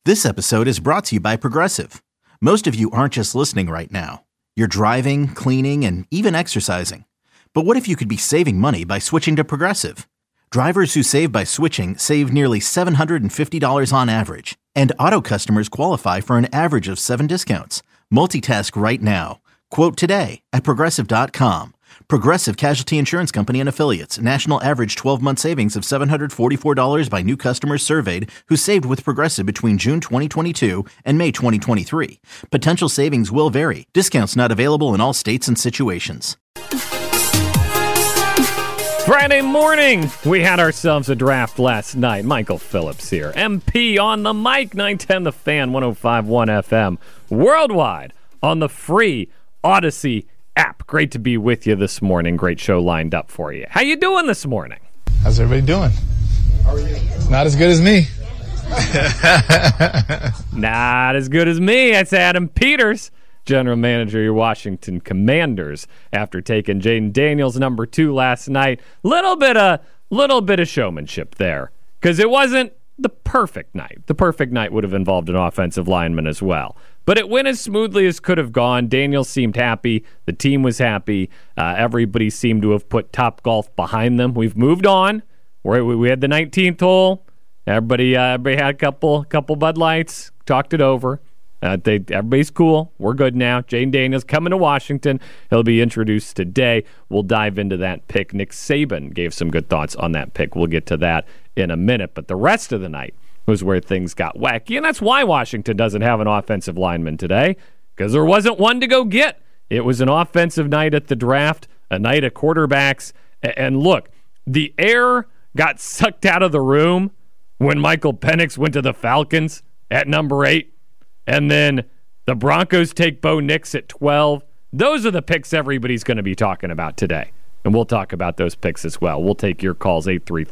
This episode is brought to you by Progressive. Most of you aren't just listening right now. You're driving, cleaning, and even exercising. But what if you could be saving money by switching to Progressive? Drivers who save by switching save nearly $750 on average. And auto customers qualify for an average of 7 discounts. Multitask right now. Quote today at Progressive.com. Progressive Casualty Insurance Company and Affiliates. National average 12-month savings of $744 by new customers surveyed who saved with Progressive between June 2022 and May 2023. Potential savings will vary. Discounts not available in all states and situations. Friday morning, we had ourselves a draft last night. Michael Phillips here. MP on the mic, 910 The Fan, 105.1 FM. Worldwide on the free Odyssey app. Great to be with you this morning. Great show lined up for you. How you doing this morning? How's everybody doing? How are you? Not as good as me. Not as good as me. That's Adam Peters, general manager of your Washington Commanders, after taking Jaden Daniels number 2 last night. Little bit of showmanship there, because it wasn't the perfect night. The perfect night would have involved an offensive lineman as well. But it went as smoothly as could have gone. Daniels seemed happy. The team was happy. Everybody seemed to have put Topgolf behind them. We've moved on. We had the 19th hole. Everybody had a couple Bud Lights. Talked it over. Everybody's cool. We're good now. Jaden Daniels coming to Washington. He'll be introduced today. We'll dive into that pick. Nick Saban gave some good thoughts on that pick. We'll get to that in a minute. But the rest of the night was where things got wacky, and that's why Washington doesn't have an offensive lineman today, because there wasn't one to go get. It was an offensive night at the draft, a night of quarterbacks, and look, the air got sucked out of the room when Michael Penix went to the Falcons at number 8, and then the Broncos take Bo Nix at 12. Those are the picks everybody's going to be talking about today. And we'll talk about those picks as well. We'll take your calls,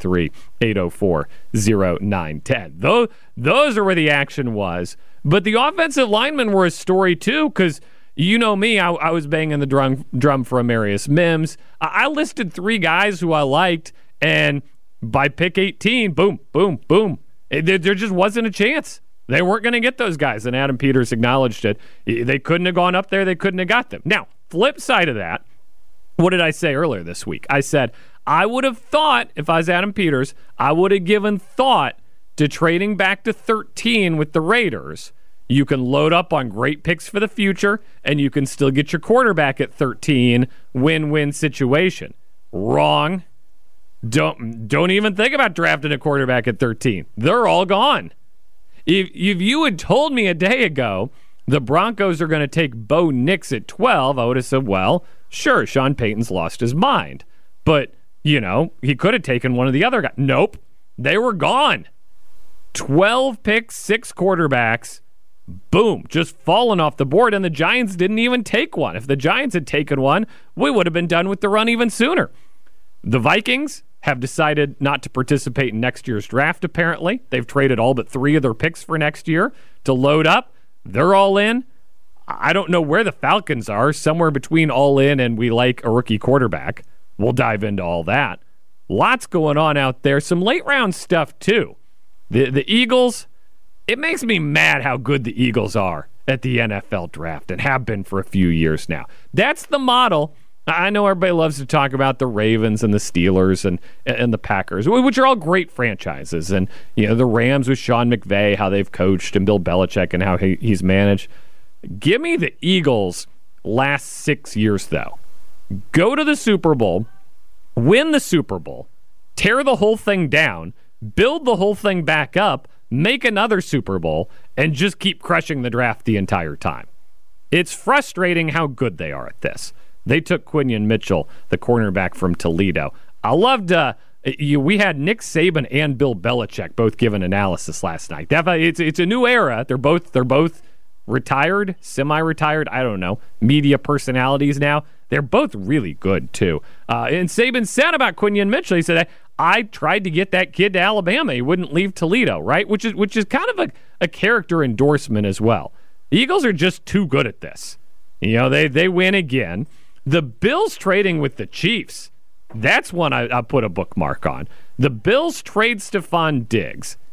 833-804-0910. Those are where the action was. But the offensive linemen were a story, too, because you know me, I was banging the drum for Amarius Mims. I listed 3 guys who I liked, and by pick 18, boom, boom, boom. There just wasn't a chance. They weren't going to get those guys, and Adam Peters acknowledged it. They couldn't have gone up there. They couldn't have got them. Now, flip side of that, what did I say earlier this week? I said, I would have thought, if I was Adam Peters, I would have given thought to trading back to 13 with the Raiders. You can load up on great picks for the future, and you can still get your quarterback at 13, win-win situation. Wrong. Don't even think about drafting a quarterback at 13. They're all gone. If you had told me a day ago the Broncos are going to take Bo Nix at 12, I would have said, well, sure, Sean Payton's lost his mind. But, he could have taken one of the other guys. Nope. They were gone. 12 picks, 6 quarterbacks. Boom. Just falling off the board, and the Giants didn't even take one. If the Giants had taken one, we would have been done with the run even sooner. The Vikings have decided not to participate in next year's draft, apparently. They've traded all but 3 of their picks for next year to load up. They're all in. I don't know where the Falcons are, somewhere between all in and we like a rookie quarterback. We'll dive into all that. Lots going on out there. Some late round stuff, too. The Eagles, it makes me mad how good the Eagles are at the NFL draft and have been for a few years now. That's the model. I know everybody loves to talk about the Ravens and the Steelers and the Packers, which are all great franchises. And, the Rams with Sean McVay, how they've coached, and Bill Belichick and how he's managed. Give me the Eagles last 6 years, though. Go to the Super Bowl, win the Super Bowl, tear the whole thing down, build the whole thing back up, make another Super Bowl, and just keep crushing the draft the entire time. It's frustrating how good they are at this. They took Quinion Mitchell, the cornerback from Toledo. I loved we had Nick Saban and Bill Belichick both give an analysis last night. It's a new era. They're both retired, semi-retired, I don't know, media personalities now. They're both really good, too. And Saban said about Quinion Mitchell, he said, I tried to get that kid to Alabama. He wouldn't leave Toledo, right? Which is kind of a character endorsement as well. The Eagles are just too good at this. They win again. The Bills trading with the Chiefs, that's one I put a bookmark on. The Bills trade Stephon Diggs.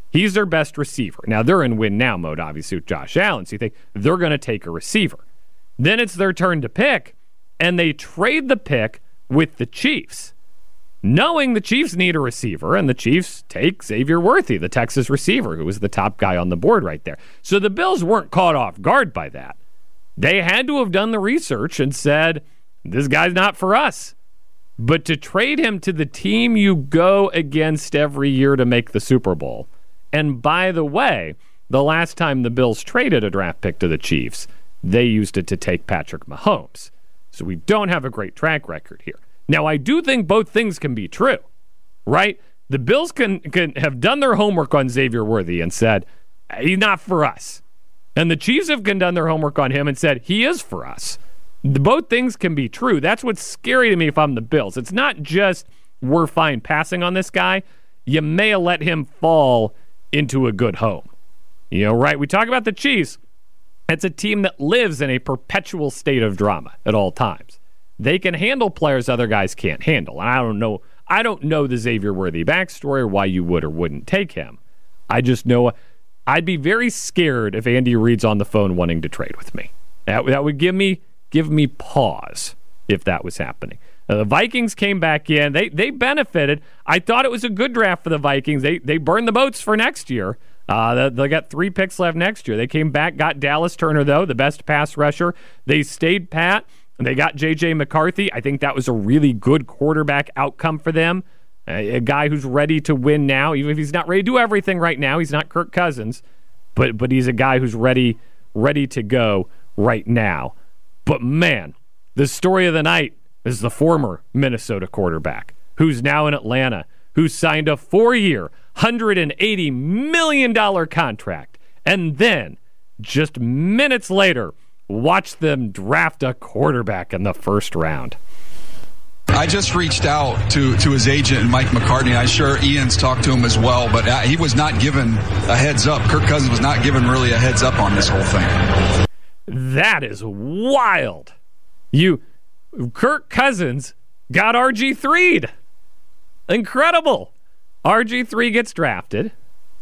He's their best receiver. Now, they're in win-now mode, obviously, with Josh Allen, so you think they're going to take a receiver. Then it's their turn to pick, and they trade the pick with the Chiefs, knowing the Chiefs need a receiver, and the Chiefs take Xavier Worthy, the Texas receiver, who was the top guy on the board right there. So the Bills weren't caught off guard by that. They had to have done the research and said, this guy's not for us. But to trade him to the team you go against every year to make the Super Bowl, and by the way, the last time the Bills traded a draft pick to the Chiefs, they used it to take Patrick Mahomes. So we don't have a great track record here. Now, I do think both things can be true, right? The Bills can have done their homework on Xavier Worthy and said, he's not for us. And the Chiefs have done their homework on him and said, he is for us. Both things can be true. That's what's scary to me if I'm the Bills. It's not just we're fine passing on this guy. You may have let him fall into a good home. You know, right? We talk about the Chiefs. It's a team that lives in a perpetual state of drama at all times. They can handle players other guys can't handle. And I don't know the Xavier Worthy backstory or why you would or wouldn't take him. I just know I'd be very scared if Andy Reid's on the phone wanting to trade with me. That would give me pause if that was happening. The Vikings came back in. They benefited. I thought it was a good draft for the Vikings. They burned the boats for next year. They got 3 picks left next year. They came back, got Dallas Turner, though, the best pass rusher. They stayed pat. They got J.J. McCarthy. I think that was a really good quarterback outcome for them. A guy who's ready to win now, even if he's not ready to do everything right now. He's not Kirk Cousins, but he's a guy who's ready to go right now. But, man, the story of the night is the former Minnesota quarterback who's now in Atlanta, who signed a 4-year, $180 million contract, and then, just minutes later, watch them draft a quarterback in the first round. I just reached out to his agent, Mike McCartney. I'm sure Ian's talked to him as well, but he was not given a heads up. Kirk Cousins was not given really a heads up on this whole thing. That is wild. Kirk Cousins got RG3'd. Incredible. RG3 gets drafted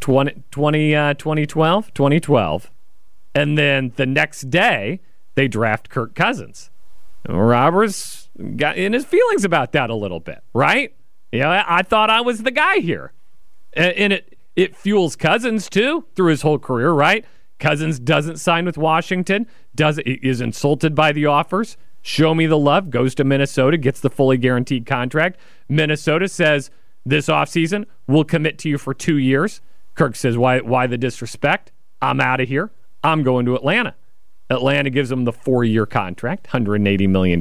2012, and then the next day they draft Kirk Cousins. Roberts got in his feelings about that a little bit, right? I thought I was the guy here. And it fuels Cousins, too, through his whole career, right? Cousins doesn't sign with Washington, is insulted by the offers. Show me the love, goes to Minnesota, gets the fully guaranteed contract. Minnesota says, this offseason, we'll commit to you for 2 years. Kirk says, why the disrespect? I'm out of here. I'm going to Atlanta. Atlanta gives him the 4-year contract, $180 million.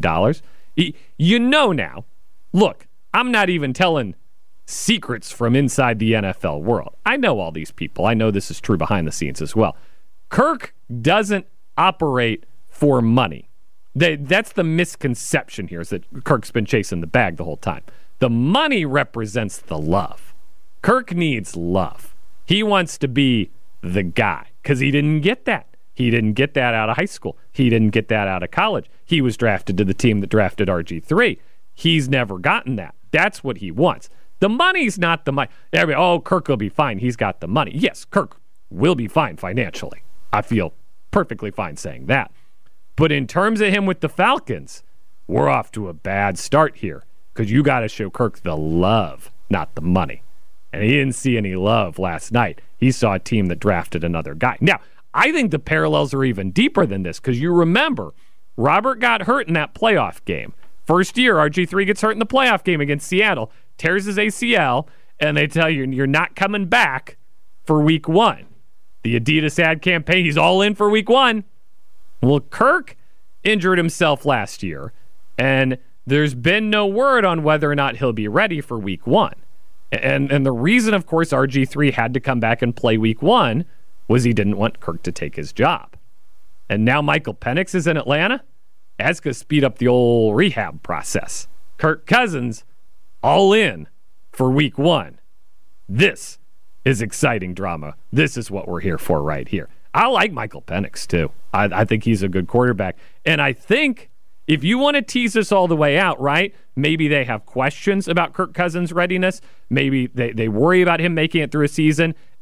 You know now, look, I'm not even telling secrets from inside the NFL world. I know all these people. I know this is true behind the scenes as well. Kirk doesn't operate for money. That's the misconception here, is that Kirk's been chasing the bag the whole time. The money represents the love. Kirk needs love. He wants to be the guy because he didn't get that. He didn't get that out of high school. He didn't get that out of college. He was drafted to the team that drafted RG3. He's never gotten that. That's what he wants. The money's not the money. Oh, Kirk will be fine. He's got the money. Yes, Kirk will be fine financially. I feel perfectly fine saying that. But in terms of him with the Falcons, we're off to a bad start here because you got to show Kirk the love, not the money. And he didn't see any love last night. He saw a team that drafted another guy. Now, I think the parallels are even deeper than this because you remember Robert got hurt in that playoff game. First year, RG3 gets hurt in the playoff game against Seattle, tears his ACL, and they tell you you're not coming back for week 1. The Adidas ad campaign, he's all in for week 1. Well, Kirk injured himself last year, and there's been no word on whether or not he'll be ready for week 1. And the reason, of course, RG3 had to come back and play week 1 was he didn't want Kirk to take his job. And now Michael Penix is in Atlanta. That's going to speed up the old rehab process. Kirk Cousins, all in for week 1. This is exciting drama. This is what we're here for right here. I like Michael Penix, too. I think he's a good quarterback. And I think if you want to tease this all the way out, right, maybe they have questions about Kirk Cousins' readiness. Maybe they worry about him making it through a season.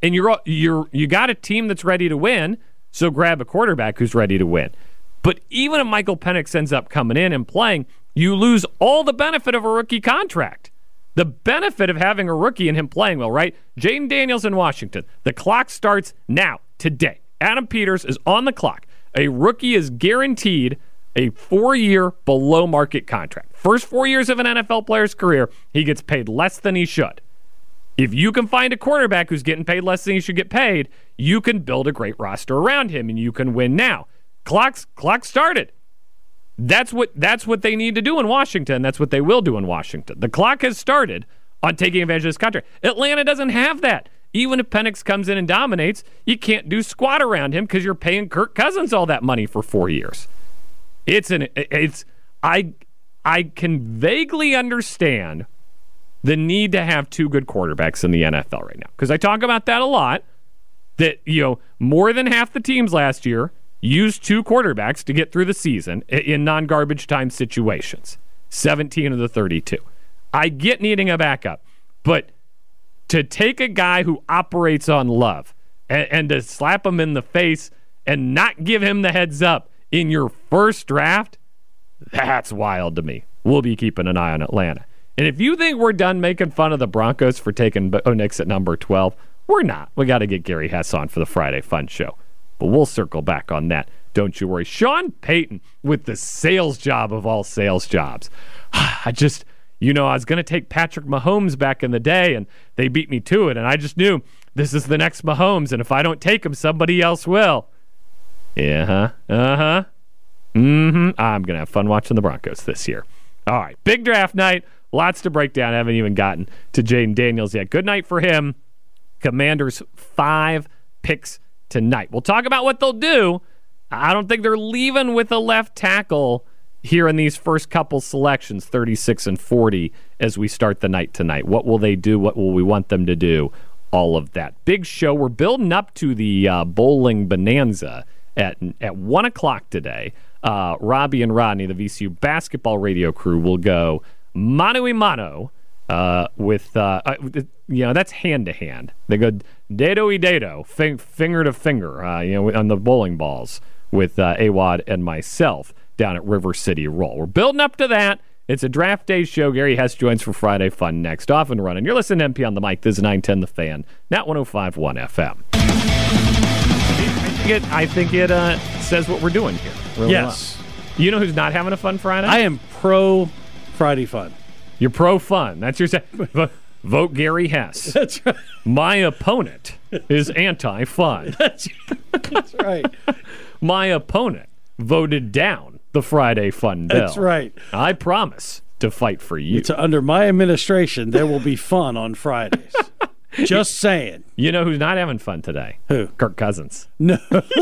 and you got a team that's ready to win, so grab a quarterback who's ready to win. But even if Michael Penix ends up coming in and playing, you lose all the benefit of a rookie contract. The benefit of having a rookie and him playing well, right? Jaden Daniels in Washington. The clock starts now, today. Adam Peters is on the clock. A rookie is guaranteed a 4-year below-market contract. First 4 years of an NFL player's career, he gets paid less than he should. If you can find a quarterback who's getting paid less than he should get paid, you can build a great roster around him, and you can win now. Clock started. That's what they need to do in Washington. That's what they will do in Washington. The clock has started on taking advantage of this contract. Atlanta doesn't have that. Even if Penix comes in and dominates, you can't do squat around him because you're paying Kirk Cousins all that money for 4 years. I can vaguely understand the need to have two good quarterbacks in the NFL right now, because I talk about that a lot. That more than half the teams last year used two quarterbacks to get through the season in non-garbage time situations. 17 of the 32. I get needing a backup, but to take a guy who operates on love and to slap him in the face and not give him the heads up in your first draft, that's wild to me. We'll be keeping an eye on Atlanta. And if you think we're done making fun of the Broncos for taking Bo Nix at number 12, we're not. We got to get Gary Hess on for the Friday Fun Show. But we'll circle back on that. Don't you worry. Sean Payton with the sales job of all sales jobs. I was going to take Patrick Mahomes back in the day, and they beat me to it. And I just knew this is the next Mahomes, and if I don't take him, somebody else will. I'm going to have fun watching the Broncos this year. All right, big draft night. Lots to break down. Haven't even gotten to Jaden Daniels yet. Good night for him. Commanders 5 picks tonight. We'll talk about what they'll do. I don't think they're leaving with a left tackle here in these first couple selections, 36 and 40, as we start the night tonight. What will they do? What will we want them to do? All of that. Big show. We're building up to the bowling bonanza at 1 o'clock today. Robbie and Rodney, the VCU basketball radio crew, will go mano a mano with that's hand to hand. They go dedo y dedo, finger to finger, on the bowling balls with Awad and myself down at River City Roll. We're building up to that. It's a draft day show. Gary Hess joins for Friday Fun next. Off and running. You're listening to MP on the mic. This is 910 The Fan, not 105.1 FM. I think it says what we're doing here. Really yes. Well. You know who's not having a fun Friday? I am pro Friday Fun. You're pro fun. That's your vote Gary Hess. That's right. My opponent is anti-fun. That's right. My opponent voted down the Friday Fun bill. That's right. I promise to fight for you. It's under my administration, there will be fun on Fridays. Just saying. You know who's not having fun today? Who? Kirk Cousins. No.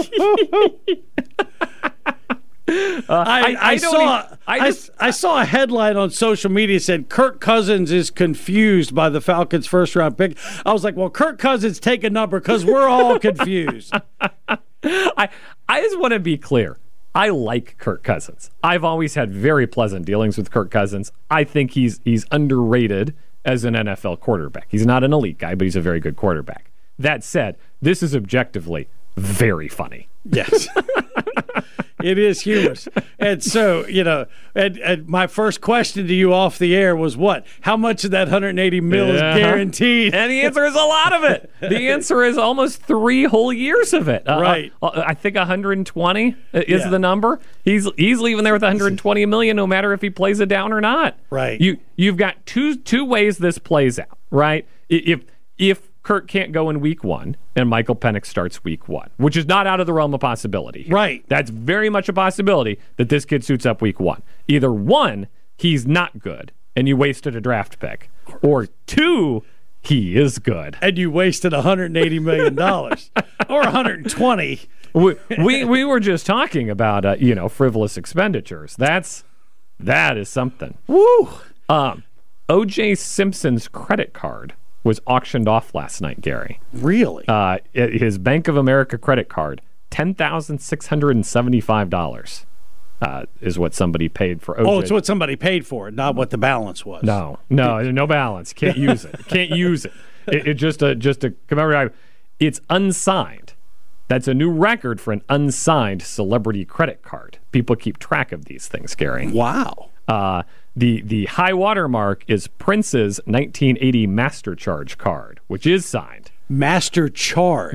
I saw a headline on social media that said Kirk Cousins is confused by the Falcons' first-round pick. I was like, well, Kirk Cousins, take a number because we're all confused. I just want to be clear. I like Kirk Cousins. I've always had very pleasant dealings with Kirk Cousins. I think he's underrated as an NFL quarterback. He's not an elite guy, but he's a very good quarterback. That said, this is objectively very funny. Yes. It is humorous. And so, and my first question to you off the air was what? How much of that $180 million is guaranteed? And the answer is a lot of it. The answer is almost 3 whole years of it. Right. I think 120 is the number. He's leaving there with $120 million no matter if he plays it down or not. Right. You've got two ways this plays out, right? If Kirk can't go in week 1 and Michael Penix starts week 1, which is not out of the realm of possibility. Right. That's very much a possibility that this kid suits up week 1. Either 1, he's not good and you wasted a draft pick, or 2, he is good and you wasted $180 million or 120. We were just talking about frivolous expenditures. That is something. Woo. O.J. Simpson's credit card was auctioned off last night, Gary. Really? His Bank of America credit card, $10,675 is what somebody paid for OJ. Oh, it's what somebody paid for it, not what the balance was. No balance. Can't use it. Can't use it. It just a commemorative. It's unsigned. That's a new record for an unsigned celebrity credit card. People keep track of these things, Gary. Wow. The high water mark is Prince's 1980 Master Charge card, which is signed. Master Charge.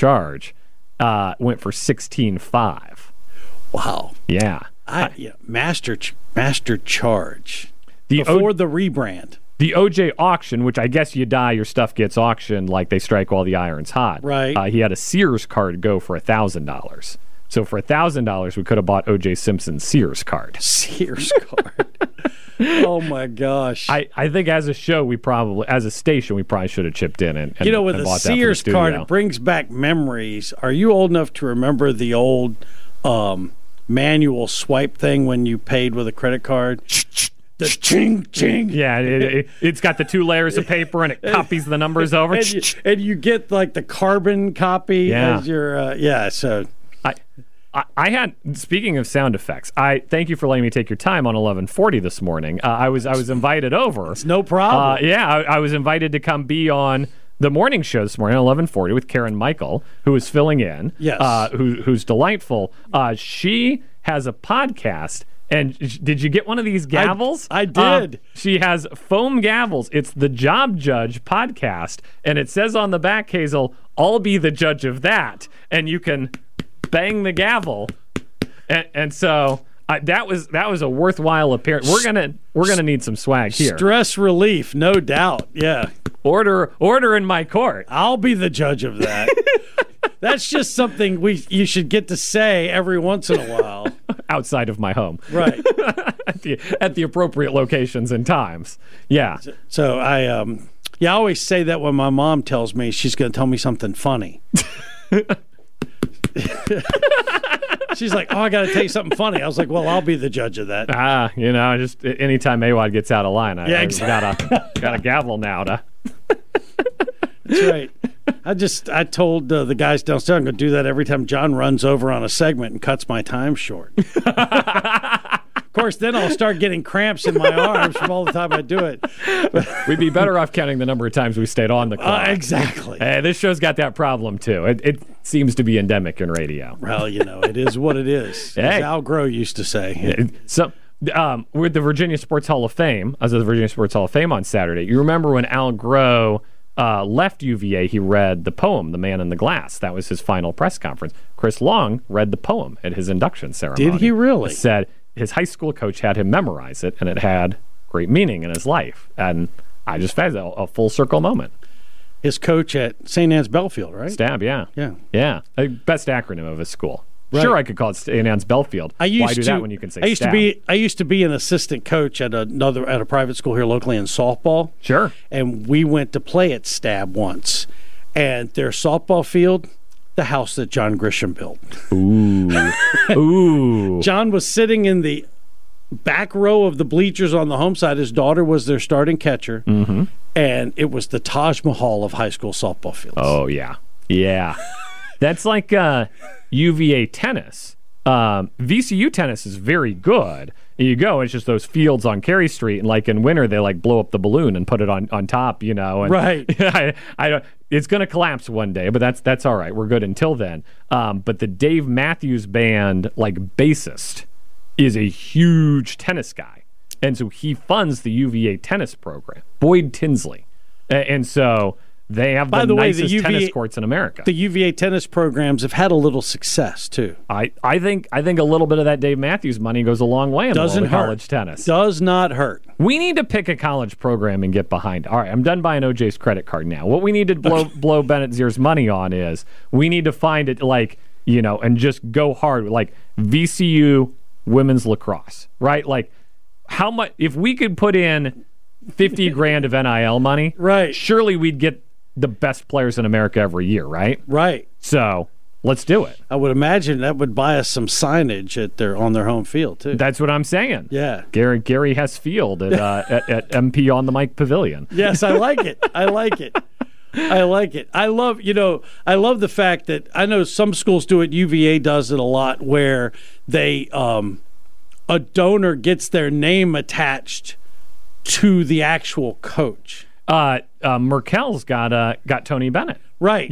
Went for $16.5. Wow. Yeah. Master Charge. The rebrand. The OJ auction, which I guess you die, your stuff gets auctioned like they strike while the iron's hot. Right. He had a Sears card go for $1,000. So for $1,000, we could have bought OJ Simpson's Sears card. Sears card. Oh my gosh. I think as a show, as a station, we probably should have chipped in and with and a bought that for the Sears card, studio. it brings back memories. Are you old enough to remember the old manual swipe thing when you paid with a credit card? The ching ching. Yeah, it's got the 2 layers of paper and it copies the numbers over. And you get like the carbon copy as your so. I had, speaking of sound effects, I thank you for letting me take your time on 1140 this morning. I was invited over. It's no problem. I was invited to come be on the morning show this morning at 1140 with Karen Michael, who is filling in. Yes. Who's delightful. She has a podcast. And did you get one of these gavels? I did. She has foam gavels. It's the Job Judge podcast. And it says on the back, Hazel, I'll be the judge of that. And you can bang the gavel. And so that was a worthwhile appearance. We're gonna need some swag here. Stress relief, no doubt. Yeah. Order in my court. I'll be the judge of that. That's just something you should get to say every once in a while. Outside of my home. Right. at the appropriate locations and times. Yeah. So I always say that when my mom tells me she's going to tell me something funny. She's like, I got to tell you something funny. I was like, well, I'll be the judge of that. Just anytime Awad gets out of line, I exactly. got a gavel now to. That's right. I told the guys downstairs I'm going to do that every time John runs over on a segment and cuts my time short. Of course, then I'll start getting cramps in my arms from all the time I do it. We'd be better off counting the number of times we stayed on the clock. Exactly. This show's got that problem, too. It seems to be endemic in radio. Well, it is what it is, as Al Groh used to say. So, we're at the Virginia Sports Hall of Fame. I was at the Virginia Sports Hall of Fame on Saturday. You remember when Al Groh left UVA, he read the poem, The Man in the Glass. That was his final press conference. Chris Long read the poem at his induction ceremony. Did he really? He said his high school coach had him memorize it, and it had great meaning in his life. And I just found it a full circle moment. His coach at St. Anne's Belfield, right? Stab, yeah. Yeah. Best acronym of his school. Right. Sure, I could call it St. Anne's Belfield. Why do that when you can say Stab? I used to be an assistant coach at a private school here locally in softball. Sure. And we went to play at Stab once. And their softball field, the house that John Grisham built. Ooh. John was sitting in the back row of the bleachers on the home side. His daughter was their starting catcher. Mm-hmm. And it was the Taj Mahal of high school softball fields. Oh, yeah. Yeah. That's like UVA tennis. VCU tennis is very good. You go, it's just those fields on Cary Street, and like in winter, they like blow up the balloon and put it on top, And, right. I don't. It's going to collapse one day, but that's all right. We're good until then. But the Dave Matthews Band, like bassist, is a huge tennis guy, and so he funds the UVA tennis program. Boyd Tinsley, and so. They have the nicest tennis courts in America. The UVA tennis programs have had a little success too. I think a little bit of that Dave Matthews money goes a long way in college tennis. Does not hurt. We need to pick a college program and get behind. All right, I'm done buying OJ's credit card now. What we need to blow Bennett Zier's money on is we need to find it and just go hard like VCU women's lacrosse, right? Like how much if we could put in $50,000 of NIL money, right? Surely we'd get the best players in America every year, right? Right. So let's do it. I would imagine that would buy us some signage on their home field too. That's what I'm saying. Yeah. Gary Hess Field at MP on the Mike Pavilion. Yes, I like it. I like it. I love the fact that I know some schools do it. UVA does it a lot where they a donor gets their name attached to the actual coach. Merkel's got Tony Bennett. Right. Yeah.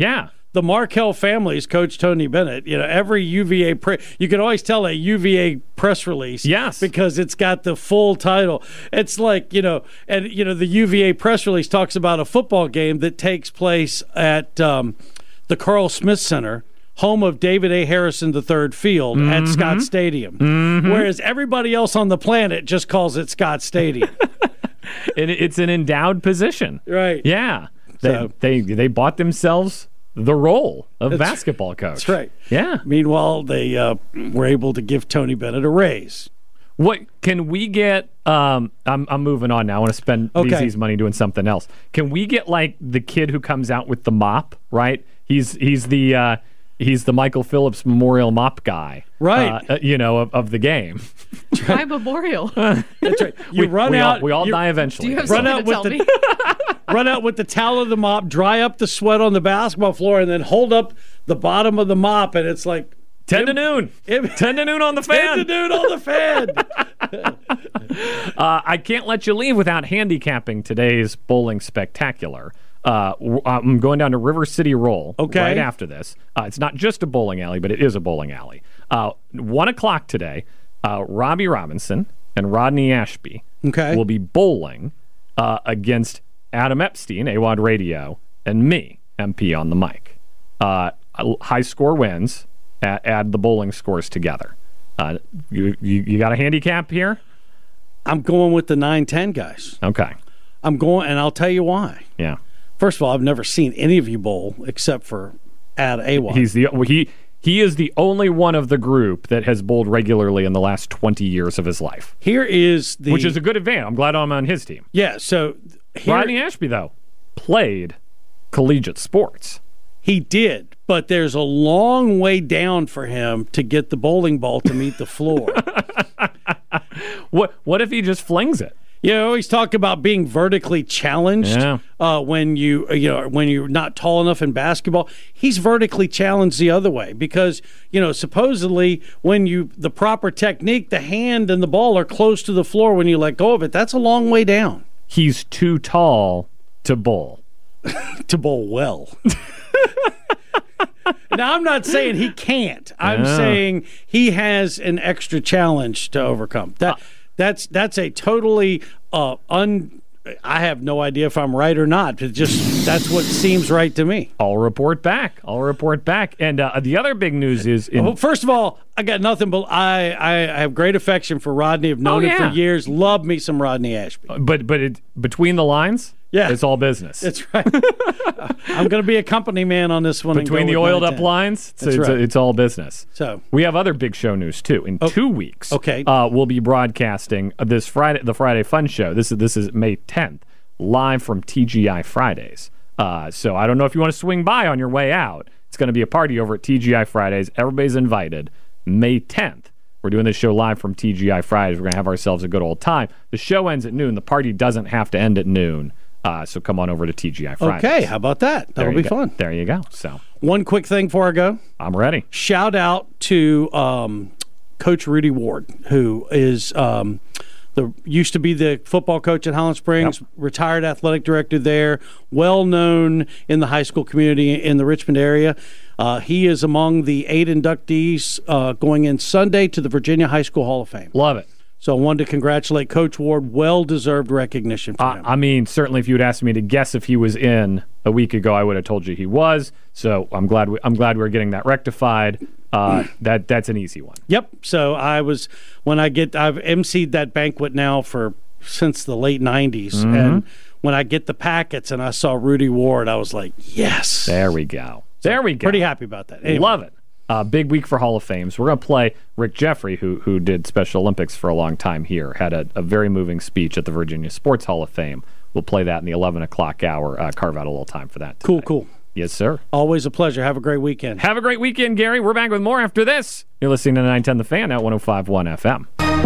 the Markel family's coach Tony Bennett. Every UVA you can always tell a UVA press release, yes, because it's got the full title. It's like the UVA press release talks about a football game that takes place at the Carl Smith Center, home of David A. Harrison III Field at Scott Stadium, whereas everybody else on the planet just calls it Scott Stadium. And it's an endowed position, right? Yeah, So, they bought themselves the role of basketball coach. That's right. Yeah. Meanwhile, they were able to give Tony Bennett a raise. What can we get? I'm moving on now. I want to spend BZ's money doing something else. Can we get like the kid who comes out with the mop? Right. He's the Michael Phillips Memorial mop guy, right? Of the game. Try Memorial. That's right. We all die eventually. Do you have something to tell me? Run out with the towel of the mop, dry up the sweat on the basketball floor, and then hold up the bottom of the mop, and it's like 10 to noon. 10 to noon on the fan. 10 to noon on the fan. I can't let you leave without handicapping today's bowling spectacular. I'm going down to River City Roll right after this. It's not just a bowling alley, but it is a bowling alley. 1 o'clock today, Robbie Robinson and Rodney Ashby will be bowling against Adam Epstein, AWOD Radio, and me, MP on the mic. High score wins. Add the bowling scores together. You got a handicap here? I'm going with the 9-10 guys. Okay. I'm going, and I'll tell you why. Yeah. First of all, I've never seen any of you bowl except for Ad AWOD. He is the only one of the group that has bowled regularly in the last 20 years of his life. Which is a good advantage. I'm glad I'm on his team. Yeah, so Rodney Ashby, though, played collegiate sports. He did, but there's a long way down for him to get the bowling ball to meet the floor. What if he just flings it? He's talking about being vertically challenged. When you're not tall enough in basketball, he's vertically challenged the other way because supposedly when the proper technique, the hand and the ball are close to the floor when you let go of it. That's a long way down. He's too tall to bowl. To bowl well. Now, I'm not saying he can't. I'm saying he has an extra challenge to overcome. That's a totally I have no idea if I'm right or not. That's what seems right to me. I'll report back. And the other big news is... first of all, I got nothing but I have great affection for Rodney. I've known him for years. Love me some Rodney Ashby. But between the lines... Yeah, it's all business. That's right. I'm going to be a company man on this one. Between the oiled up lines, it's all business. So we have other big show news too. In 2 weeks, we'll be broadcasting the Friday Fun Show. This is May 10th, live from TGI Fridays. So I don't know if you want to swing by on your way out. It's going to be a party over at TGI Fridays. Everybody's invited. May 10th. We're doing this show live from TGI Fridays. We're going to have ourselves a good old time. The show ends at noon. The party doesn't have to end at noon. So come on over to TGI Fridays. Okay, how about that? That'll be fun. There you go. So one quick thing before I go. I'm ready. Shout out to Coach Rudy Ward, who is used to be the football coach at Highland Springs, retired athletic director there, well known in the high school community in the Richmond area. He is among the 8 inductees going in Sunday to the Virginia High School Hall of Fame. Love it. So I wanted to congratulate Coach Ward. Well-deserved recognition for him. I mean, certainly if you'd asked me to guess if he was in a week ago, I would have told you he was. So I'm glad we're getting that rectified. That's an easy one. Yep. So I've emceed that banquet now since the late 90s. And when I get the packets and I saw Rudy Ward, I was like, yes. There we go. Pretty happy about that. Anyway. Love it. Big week for Hall of Fames. We're going to play Rick Jeffrey, who did Special Olympics for a long time here, had a very moving speech at the Virginia Sports Hall of Fame. We'll play that in the 11 o'clock hour. Carve out a little time for that today. Cool. Yes, sir. Always a pleasure. Have a great weekend. Have a great weekend, Gary. We're back with more after this. You're listening to 910 The Fan at 105.1 FM.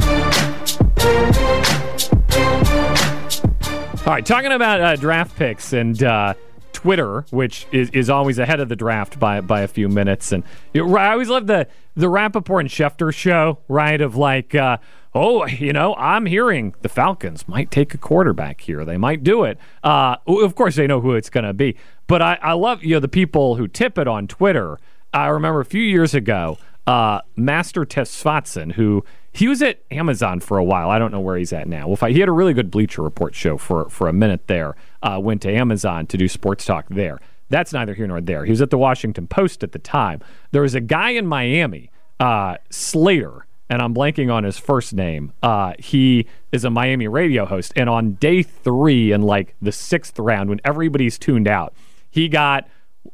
All right, talking about draft picks and Twitter, which is always ahead of the draft by a few minutes. And I always love the Rappaport and Schefter show, right, of like, I'm hearing the Falcons might take a quarterback here. They might do it. Of course, they know who it's going to be. But I love, the people who tip it on Twitter. I remember a few years ago, Master Tesfatson, who he was at Amazon for a while. I don't know where he's at now. He had a really good Bleacher Report show for a minute there. Went to Amazon to do sports talk there. That's neither here nor there. He was at the Washington Post at the time. There was a guy in Miami, Slater, and I'm blanking on his first name. He is a Miami radio host, and on day 3 in like the 6th round, when everybody's tuned out, he got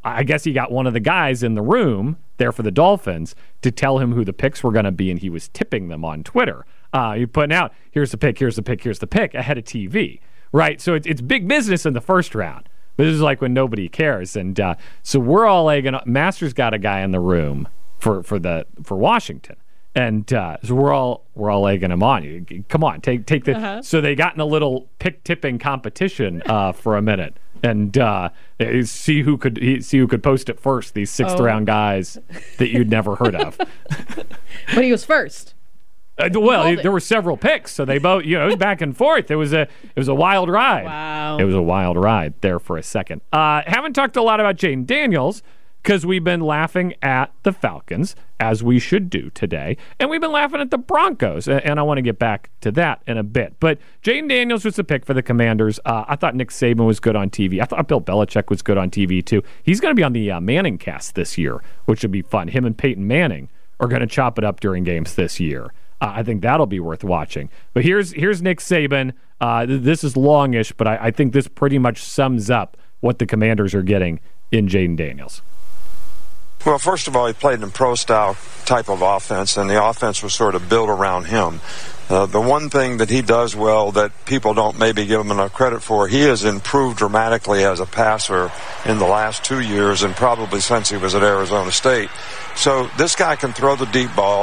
one of the guys in the room there for the Dolphins to tell him who the picks were going to be, and he was tipping them on Twitter. He putting out, here's the pick, here's the pick, here's the pick, ahead of TV, right? So it's big business in the first round. But this is like when nobody cares, and so we're all egging up. Master's got a guy in the room for Washington, and so we're all egging him on. Come on, take the. Uh-huh. So they got in a little pick tipping competition for a minute, and see who could post it first. These 6th round guys that you'd never heard of. But he was first. There were several picks, so they both, it was back and forth. It was a wild ride. Wow. It was a wild ride there for a second. Haven't talked a lot about Jayden Daniels because we've been laughing at the Falcons, as we should do today, and we've been laughing at the Broncos, and I want to get back to that in a bit. But Jayden Daniels was the pick for the Commanders. I thought Nick Saban was good on TV. I thought Bill Belichick was good on TV, too. He's going to be on the Manning cast this year, which would be fun. Him and Peyton Manning are going to chop it up during games this year. I think that'll be worth watching. But here's Nick Saban. This is longish, but I think this pretty much sums up what the Commanders are getting in Jayden Daniels. Well, first of all, he played in pro-style type of offense, and the offense was sort of built around him. The one thing that he does well that people don't maybe give him enough credit for, he has improved dramatically as a passer in the last 2 years and probably since he was at Arizona State. So this guy can throw the deep ball.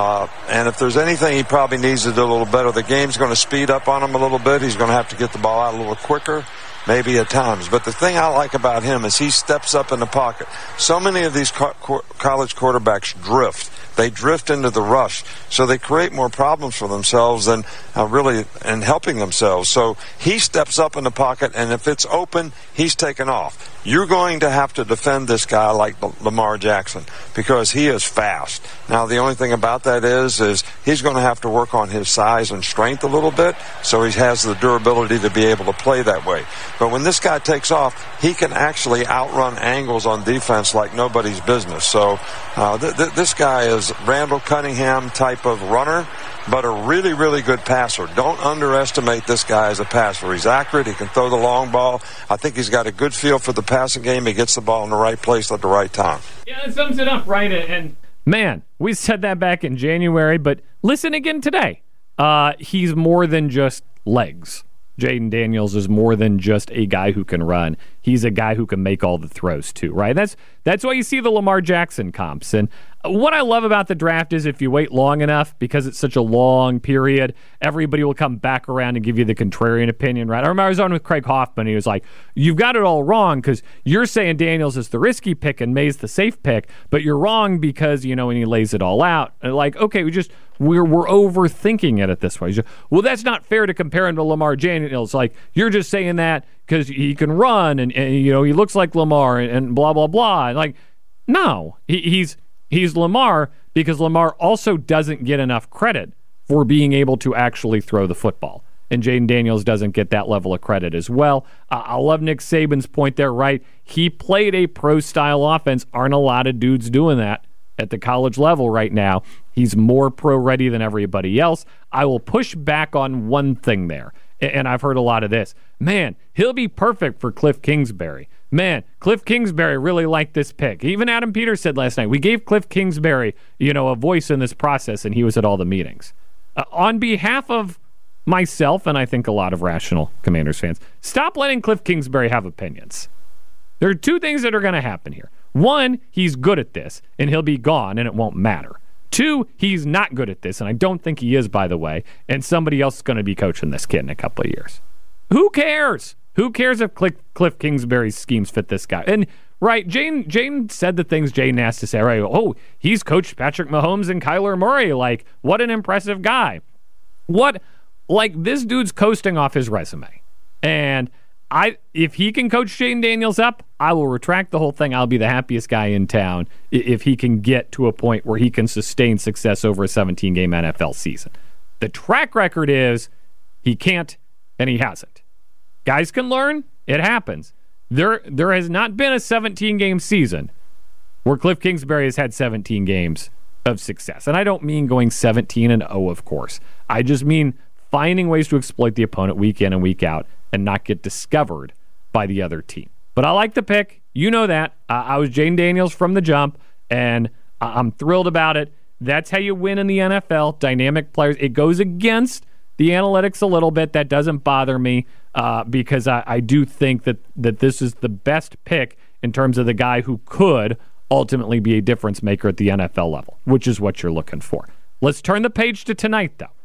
And if there's anything he probably needs to do a little better, the game's going to speed up on him a little bit. He's going to have to get the ball out a little quicker, maybe at times. But the thing I like about him is he steps up in the pocket. So many of these college quarterbacks drift. They drift into the rush, so they create more problems for themselves than really in helping themselves. So he steps up in the pocket, and if it's open, he's taken off. You're going to have to defend this guy like Lamar Jackson because he is fast. Now, the only thing about that is he's going to have to work on his size and strength a little bit, so he has the durability to be able to play that way. But when this guy takes off, he can actually outrun angles on defense like nobody's business. So this guy is Randall Cunningham type of runner, but a really, really good passer. Don't underestimate this guy as a passer. He's accurate. He can throw the long ball. I think he's got a good feel for the passing game. He gets the ball in the right place at the right time. Yeah, that sums it up, right? And man, we said that back in January, but listen again today. He's more than just legs. Jayden Daniels is more than just a guy who can run. He's a guy who can make all the throws too, right? That's why you see the Lamar Jackson comps. And what I love about the draft is if you wait long enough, because it's such a long period, everybody will come back around and give you the contrarian opinion, right? I remember I was on with Craig Hoffman. He was like, you've got it all wrong because you're saying Daniels is the risky pick and May's the safe pick, but you're wrong because, when he lays it all out. And like, okay, we're overthinking it at this way. Well, that's not fair to compare him to Lamar Daniels. Like, you're just saying that because he can run and he looks like Lamar and blah, blah, blah. And like, no, he's Lamar because Lamar also doesn't get enough credit for being able to actually throw the football. And Jayden Daniels doesn't get that level of credit as well. I love Nick Saban's point there, right? He played a pro-style offense. Aren't a lot of dudes doing that at the college level right now. He's more pro-ready than everybody else. I will push back on one thing there, and I've heard a lot of this. Man, he'll be perfect for Cliff Kingsbury. Man, Cliff Kingsbury really liked this pick. Even Adam Peters said last night, we gave Cliff Kingsbury, a voice in this process, and he was at all the meetings. On behalf of myself, and I think a lot of rational Commanders fans, stop letting Cliff Kingsbury have opinions. There are two things that are going to happen here. One, he's good at this, and he'll be gone, and it won't matter. Two, he's not good at this, and I don't think he is, by the way, and somebody else is going to be coaching this kid in a couple of years. Who cares? Who cares if Cliff Kingsbury's schemes fit this guy? And, right, Jane said the things Jane has to say, right? Oh, he's coached Patrick Mahomes and Kyler Murray. Like, what an impressive guy. This dude's coasting off his resume. And If he can coach Jayden Daniels up, I will retract the whole thing. I'll be the happiest guy in town if he can get to a point where he can sustain success over a 17-game NFL season. The track record is he can't and he hasn't. Guys can learn. It happens. There has not been a 17-game season where Cliff Kingsbury has had 17 games of success. And I don't mean going 17-0, of course. I just mean finding ways to exploit the opponent week in and week out and not get discovered by the other team. But I like the pick. You know that. I was Jayden Daniels from the jump, and I'm thrilled about it. That's how you win in the NFL. Dynamic players. It goes against the analytics a little bit. That doesn't bother me because I do think that this is the best pick in terms of the guy who could ultimately be a difference maker at the NFL level, which is what you're looking for. Let's turn the page to tonight, though.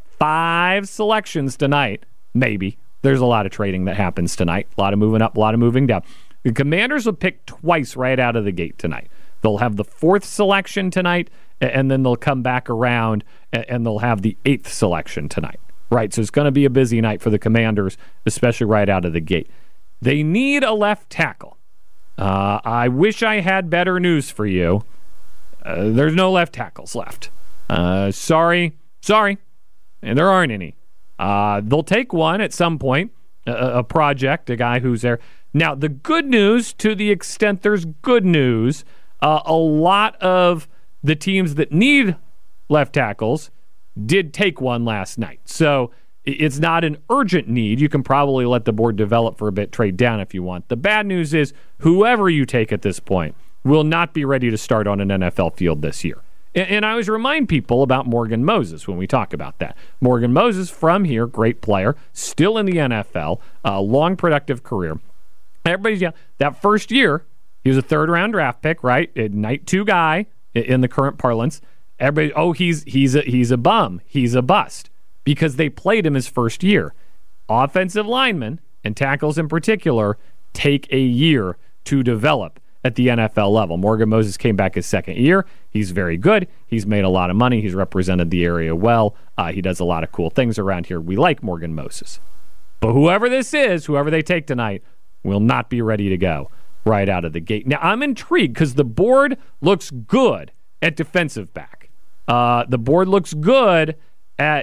5 selections tonight, maybe. There's a lot of trading that happens tonight. A lot of moving up, a lot of moving down. The Commanders will pick twice right out of the gate tonight. They'll have the 4th selection tonight, and then they'll come back around, and they'll have the 8th selection tonight. Right, so it's going to be a busy night for the Commanders, especially right out of the gate. They need a left tackle. I wish I had better news for you. There's no left tackles left. Sorry. And there aren't any. They'll take one at some point, a project, a guy who's there. Now, the good news, to the extent there's good news, a lot of the teams that need left tackles did take one last night. So it's not an urgent need. You can probably let the board develop for a bit, trade down if you want. The bad news is whoever you take at this point will not be ready to start on an NFL field this year. And I always remind people about Morgan Moses when we talk about that. Morgan Moses from here, great player, still in the NFL, long productive career. Everybody's that first year, he was a 3rd-round draft pick, right? A night 2 guy in the current parlance. Everybody, he's a bum, he's a bust, because they played him his first year. Offensive linemen, and tackles in particular, take a year to develop at the NFL level. Morgan Moses came back his 2nd year. He's very good. He's made a lot of money. He's represented the area well. He does a lot of cool things around here. We like Morgan Moses. But whoever this is, whoever they take tonight, will not be ready to go right out of the gate. Now, I'm intrigued because the board looks good at defensive back. The board looks good at,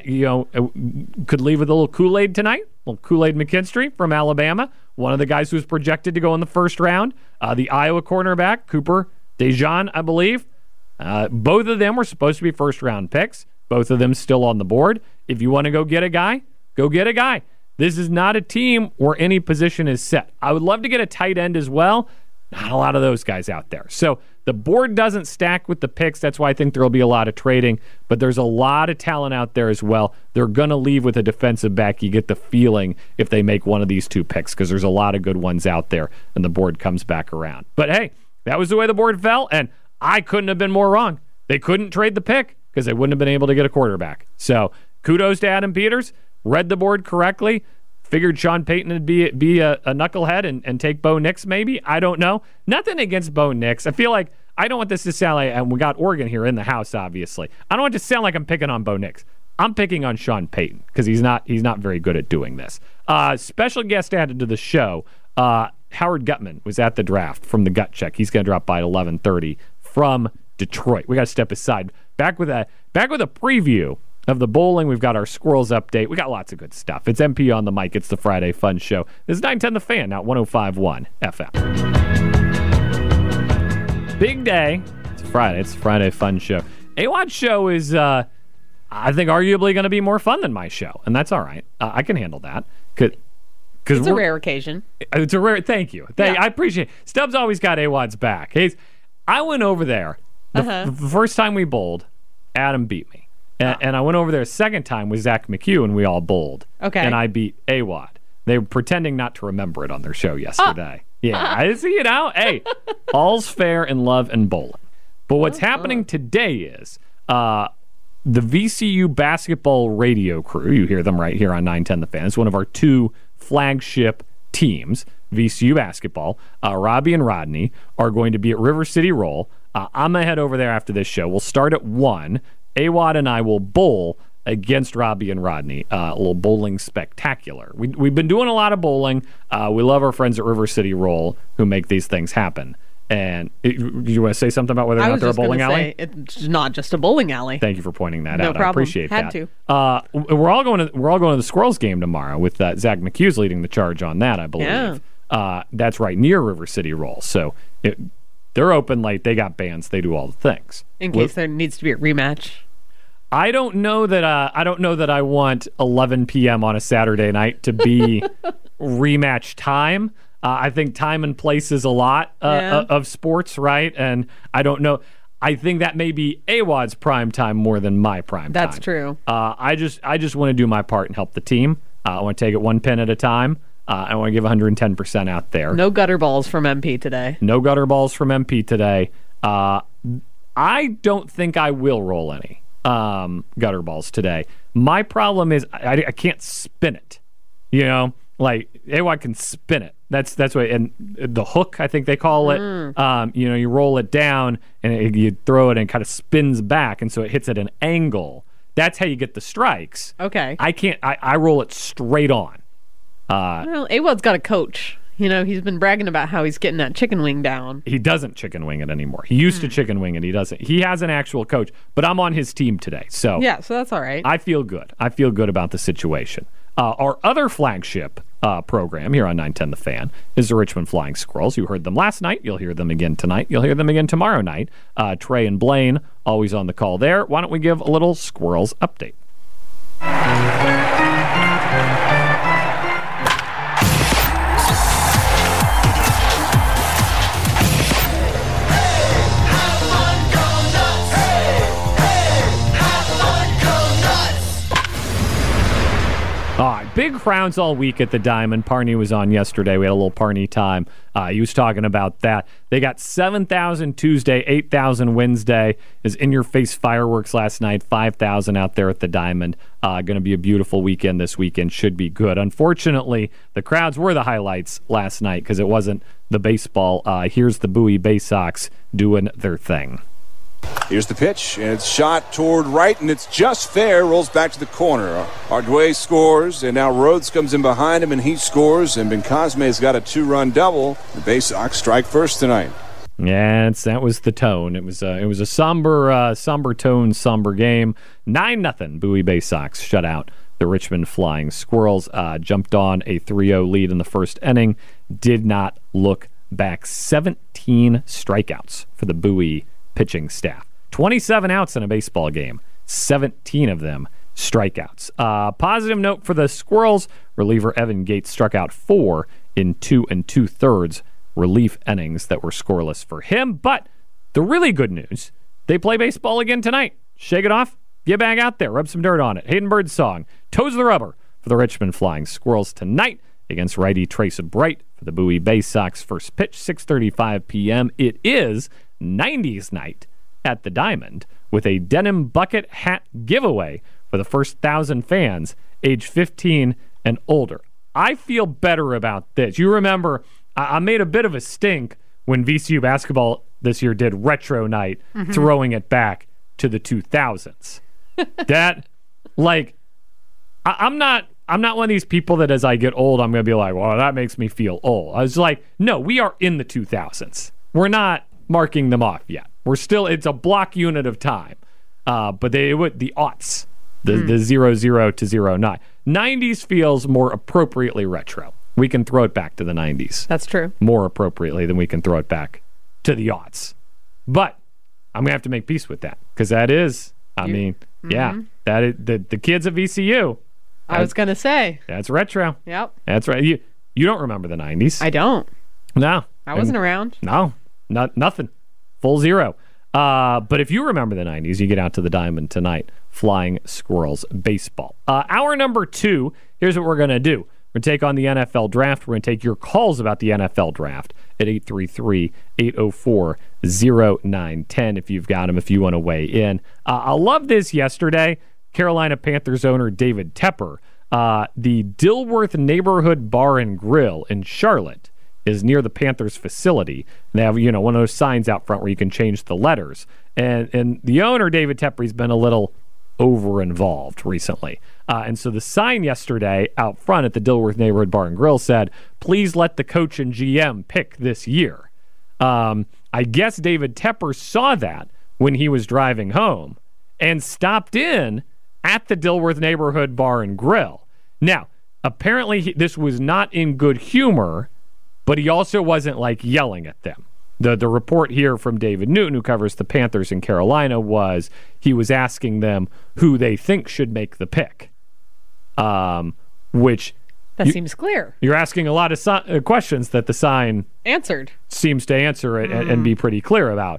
could leave with a little Kool-Aid tonight. A little Kool-Aid McKinstry from Alabama, one of the guys who was projected to go in the 1st round. The Iowa cornerback, Cooper DeJean, I believe. Both of them were supposed to be 1st-round picks. Both of them still on the board. If you want to go get a guy, go get a guy. This is not a team where any position is set. I would love to get a tight end as well. Not a lot of those guys out there. So the board doesn't stack with the picks. That's why I think there will be a lot of trading. But there's a lot of talent out there as well. They're going to leave with a defensive back. You get the feeling if they make one of these 2 picks because there's a lot of good ones out there and the board comes back around. But hey, that was the way the board fell, and I couldn't have been more wrong. They couldn't trade the pick because they wouldn't have been able to get a quarterback. So kudos to Adam Peters. Read the board correctly. Figured Sean Payton would be a knucklehead and take Bo Nix maybe. I don't know. Nothing against Bo Nix. I feel like I don't want this to sound like, and we got Oregon here in the house, obviously. I don't want it to sound like I'm picking on Bo Nix. I'm picking on Sean Payton because he's not very good at doing this. Special guest added to the show, Howard Gutman was at the draft from the Gut Check. He's going to drop by at 11:30 from Detroit. We got to step aside. Back with a preview of the bowling. We've got our Squirrels update. We got lots of good stuff. It's MP on the mic. It's the Friday Fun Show. This is 910 The Fan, now 105.1 FM. Big day. It's Friday. It's the Friday Fun Show. AWOD's show is, I think, arguably going to be more fun than my show, and that's all right. I can handle that. It's a rare occasion. It's a rare. Thank you. I appreciate it. Stubbs always got AWOD's back. I went over there. The first time we bowled, Adam beat me. And I went over there a second time with Zach McHugh, and we all bowled. Okay. And I beat AWOD. They were pretending not to remember it on their show yesterday. Yeah, I see, hey, all's fair in love and bowling. But what's happening today is the VCU basketball radio crew, you hear them right here on 910 The Fan, it's one of our 2 flagship teams, VCU basketball. Robbie and Rodney are going to be at River City Roll. I'm going to head over there after this show. We'll start at 1. AWOD and I will bowl against Robbie and Rodney. A little bowling spectacular. We've been doing a lot of bowling. We love our friends at River City Roll who make these things happen. And you want to say something about whether or not they're a bowling alley? It's not just a bowling alley. Thank you for pointing that no out. Problem. I appreciate Had that. to. We're all going to the Squirrels game tomorrow with Zach McHugh's leading the charge on that, I believe. Yeah. That's right near River City Roll. So they're open late. They got bands. They do all the things. In case there needs to be a rematch. I don't know that I want 11 p.m. on a Saturday night to be rematch time. I think time and place is a lot of sports, right? And I don't know. I think that may be AWOD's prime time more than my prime time. That's true. I just want to do my part and help the team. I want to take it one pin at a time. I want to give 110% out there. No gutter balls from MP today. No gutter balls from MP today. I don't think I will roll any gutter balls today. My problem is I can't spin it. You know, like AWOD can spin it. That's what, and the hook, I think they call it. You roll it down and you throw it and it kind of spins back, and so it hits at an angle. That's how you get the strikes. Okay. I can't. I roll it straight on. Well, AWOD's got a coach. You know, he's been bragging about how he's getting that chicken wing down. He doesn't chicken wing it anymore. He used to chicken wing it. He doesn't. He has an actual coach, but I'm on his team today. So that's all right. I feel good. I feel good about the situation. Our other flagship program here on 910 The Fan is the Richmond Flying Squirrels. You heard them last night. You'll hear them again tonight. You'll hear them again tomorrow night. Trey and Blaine always on the call there. Why don't we give a little Squirrels update? All right, big crowds all week at the Diamond. Parney was on yesterday. We had a little Parney time. He was talking about that. They got 7,000 Tuesday, 8,000 Wednesday. Is in-your-face fireworks last night, 5,000 out there at the Diamond. Going to be a beautiful weekend this weekend. Should be good. Unfortunately, the crowds were the highlights last night because it wasn't the baseball. Here's the Bowie Bay Sox doing their thing. Here's the pitch, and it's shot toward right, and it's just fair. Rolls back to the corner. Ardway scores, and now Rhodes comes in behind him, and he scores, and Ben Cosme's got a 2-run double. The Bay Sox strike first tonight. Yeah, that was the tone. It was a somber tone, somber game. 9-0. Bowie Bay Sox shut out the Richmond Flying Squirrels. Jumped on a 3-0 lead in the first inning. Did not look back. 17 strikeouts for the Bowie pitching staff. 27 outs in a baseball game. 17 of them strikeouts. Positive note for the Squirrels. Reliever Evan Gates struck out 4 in 2 2/3 relief innings that were scoreless for him. But the really good news, they play baseball again tonight. Shake it off. Get back out there. Rub some dirt on it. Hayden Birdsong toes the rubber for the Richmond Flying Squirrels tonight against righty Trace Bright for the Bowie Bay Sox. First pitch, 6:35 p.m. It is 90s night at the Diamond with a denim bucket hat giveaway for the first 1,000 fans age 15 and older. I feel better about this. You remember, I made a bit of a stink when VCU basketball this year did retro night, throwing it back to the 2000s. That, like, I'm not one of these people that as I get old, I'm going to be like, well, that makes me feel old. I was like, no, we are in the 2000s. We're not marking them off yet. We're still, it's a block unit of time. But the aughts, the 00 to 09. 90s feels more appropriately retro. We can throw it back to the 90s. That's true. More appropriately than we can throw it back to the aughts. But I'm going to have to make peace with that because that is, that is the kids at VCU. I was going to say. That's retro. Yep. That's right. You don't remember the 90s. I don't. No. I wasn't around. No. Nothing. Full zero. But if you remember the 90s, you get out to the Diamond tonight. Flying Squirrels baseball. Hour number 2, here's what we're going to do. We're going to take on the NFL draft. We're going to take your calls about the NFL draft at 833-804-0910 if you've got them, if you want to weigh in. I love this yesterday. Carolina Panthers owner David Tepper, the Dilworth Neighborhood Bar and Grill in Charlotte is near the Panthers facility. They have, one of those signs out front where you can change the letters. And the owner, David Tepper, he's been a little over-involved recently. And so the sign yesterday out front at the Dilworth Neighborhood Bar and Grill said, "Please let the coach and GM pick this year." I guess David Tepper saw that when he was driving home and stopped in at the Dilworth Neighborhood Bar and Grill. Now, apparently this was not in good humor, but he also wasn't like yelling at them. The report here from David Newton, who covers the Panthers in Carolina, was he was asking them who they think should make the pick, which... That seems clear. You're asking a lot of questions that the sign answered seems to answer it and be pretty clear about.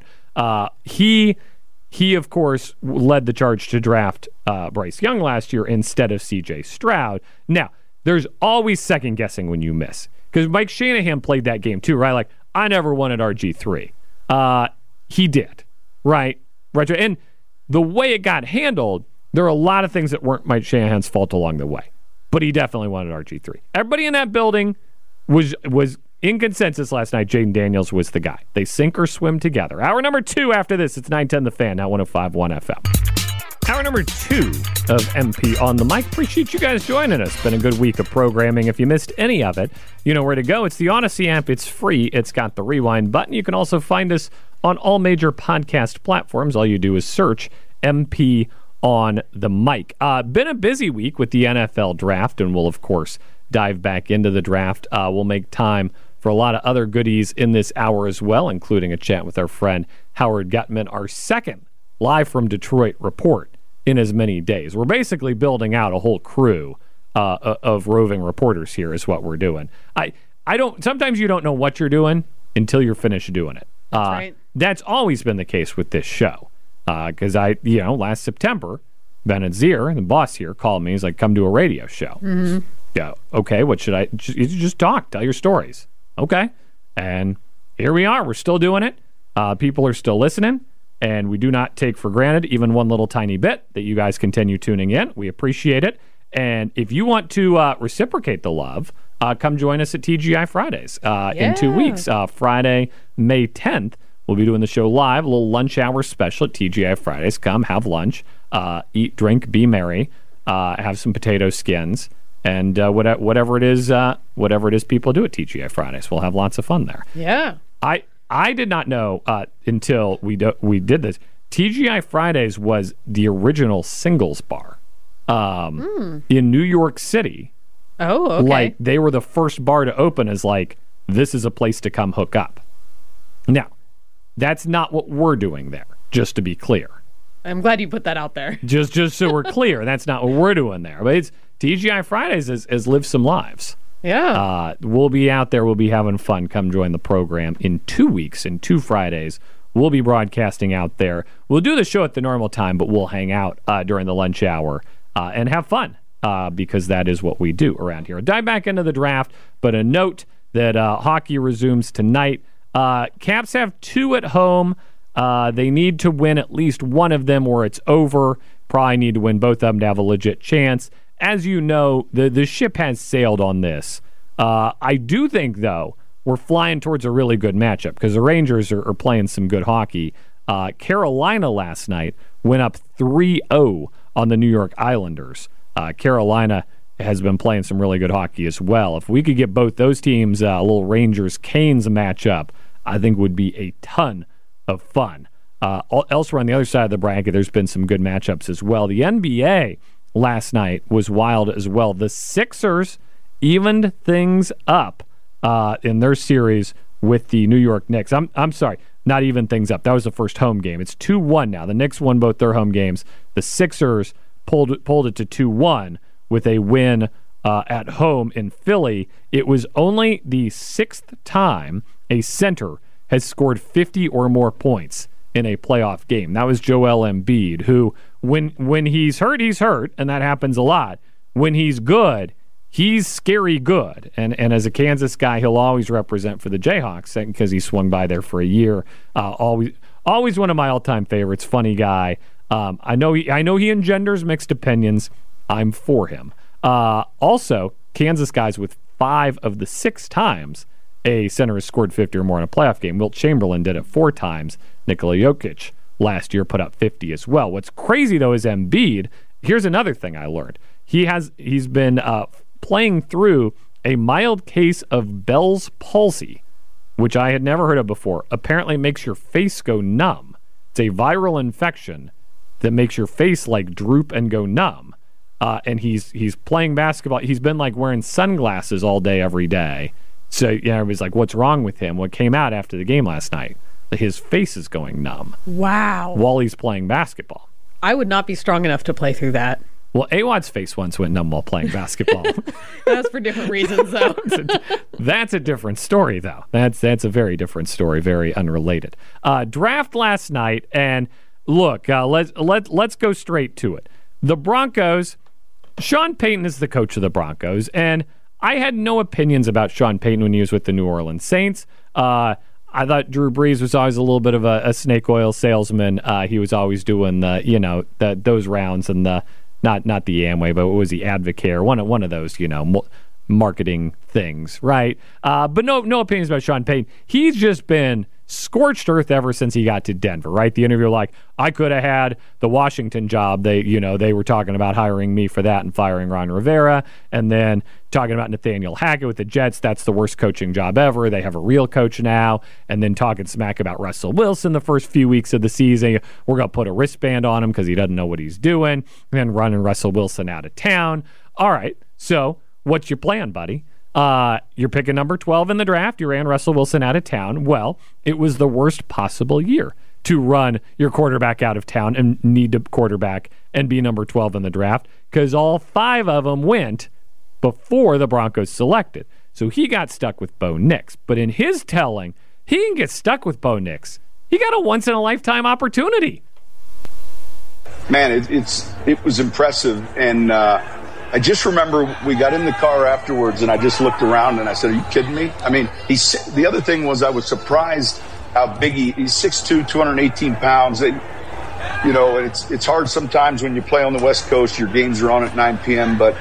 He, of course, led the charge to draft Bryce Young last year instead of C.J. Stroud. Now, there's always second guessing when you miss, because Mike Shanahan played that game too, right? Like, I never wanted RG3. He did, right? And the way it got handled, there are a lot of things that weren't Mike Shanahan's fault along the way. But he definitely wanted RG3. Everybody in that building was in consensus last night. Jaden Daniels was the guy. They sink or swim together. Hour number 2 after this. It's 910 The Fan, now 105.1 FM. Hour number 2 of MP on the mic. Appreciate you guys joining us. Been a good week of programming. If you missed any of it, you know where to go. It's the Odyssey app. It's free. It's got the rewind button. You can also find us on all major podcast platforms. All you do is search MP on the mic. Been a busy week with the NFL draft, and we'll, of course, dive back into the draft. We'll make time for a lot of other goodies in this hour as well, including a chat with our friend Howard Gutman, our second live from Detroit report in as many days. We're basically building out a whole crew of roving reporters here is what we're doing. Sometimes you don't know what you're doing until you're finished doing it. That's right. That's always been the case with this show. Because last September, Ben Azir, the boss here, called me. He's like, "Come to a radio show." Mm-hmm. Yeah, okay. What should I? Just talk. Tell your stories. Okay. And here we are. We're still doing it. People are still listening, and we do not take for granted even one little tiny bit that you guys continue tuning in. We appreciate it. And if you want to reciprocate the love, come join us at TGI Fridays in 2 weeks. Friday, May 10th. We'll be doing the show live, a little lunch hour special at TGI Fridays. Come, have lunch, eat, drink, be merry, have some potato skins, and whatever it is people do at TGI Fridays. We'll have lots of fun there. Yeah. I did not know until we did this. TGI Fridays was the original singles bar in New York City. Oh, okay. Like, they were the first bar to open as like, this is a place to come hook up. Now, that's not what we're doing there, just to be clear. I'm glad you put that out there. Just so we're clear, that's not what we're doing there. But it's TGI Fridays has lived some lives. Yeah. We'll be out there. We'll be having fun. Come join the program in 2 weeks, in 2 Fridays. We'll be broadcasting out there. We'll do the show at the normal time, but we'll hang out during the lunch hour and have fun because that is what we do around here. I'll dive back into the draft, but a note that hockey resumes tonight. Caps have 2 at home. They need to win at least one of them or it's over. Probably need to win both of them to have a legit chance. As you know, the ship has sailed on this. I do think, though, we're flying towards a really good matchup because the Rangers are playing some good hockey. Carolina last night went up 3-0 on the New York Islanders. Carolina has been playing some really good hockey as well. If we could get both those teams a little Rangers-Canes matchup, I think would be a ton of fun. Elsewhere on the other side of the bracket, there's been some good matchups as well. The NBA last night was wild as well. The Sixers evened things up in their series with the New York Knicks. I'm sorry, not even things up. That was the first home game. It's 2-1 now. The Knicks won both their home games. The Sixers pulled it to 2-1 with a win at home in Philly. It was only the 6th time a center has scored 50 or more points in a playoff game. That was Joel Embiid, who, when he's hurt, and that happens a lot. When he's good, he's scary good. And as a Kansas guy, he'll always represent for the Jayhawks because he swung by there for a year. Always one of my all-time favorites. Funny guy. I know he engenders mixed opinions. I'm for him. Also, Kansas guys with 5 of the 6 times a center has scored 50 or more in a playoff game. Wilt Chamberlain did it 4 times. Nikola Jokic last year, put up 50 as well. What's crazy, though, is Embiid. Here's another thing I learned. He's been playing through a mild case of Bell's palsy, which I had never heard of before. Apparently makes your face go numb. It's a viral infection that makes your face like droop and go numb. And he's playing basketball. He's been like wearing sunglasses all day, every day. So everybody's like, what's wrong with him? What came out after the game last night? His face is going numb. Wow. While he's playing basketball. I would not be strong enough to play through that. Well, Awad's face once went numb while playing basketball. That's for different reasons, though. That's a different story, though. That's a very different story, very unrelated. Draft last night, and look, let's go straight to it. The Broncos. Sean Payton is the coach of the Broncos, and I had no opinions about Sean Payton when he was with the New Orleans Saints. I thought Drew Brees was always a little bit of a snake oil salesman. He was always doing those rounds and the not the Amway, but what was he, Advocare, one of those marketing things, right? But no opinions about Sean Payton. He's just been scorched earth ever since he got to Denver, right? The interview, like, I could have had the Washington job. They were talking about hiring me for that and firing Ron Rivera, and then talking about Nathaniel Hackett with the Jets. That's the worst coaching job ever. They have a real coach now, and then talking smack about Russell Wilson the first few weeks of the season. We're going to put a wristband on him because he doesn't know what he's doing, and then running Russell Wilson out of town. All right, so what's your plan, buddy? You're picking number 12 in the draft. You ran Russell Wilson out of town. Well, it was the worst possible year to run your quarterback out of town and need to quarterback and be number 12 in the draft, because all 5 of them went before the Broncos selected. So he got stuck with Bo Nix. But in his telling, he didn't get stuck with Bo Nix. He got a once-in-a-lifetime opportunity. Man, it was impressive. And I just remember we got in the car afterwards, and I just looked around and I said, "Are you kidding me?" I mean, the other thing was I was surprised how big he's 6'2", 218 pounds. And, it's hard sometimes when you play on the West Coast. Your games are on at 9 p.m. But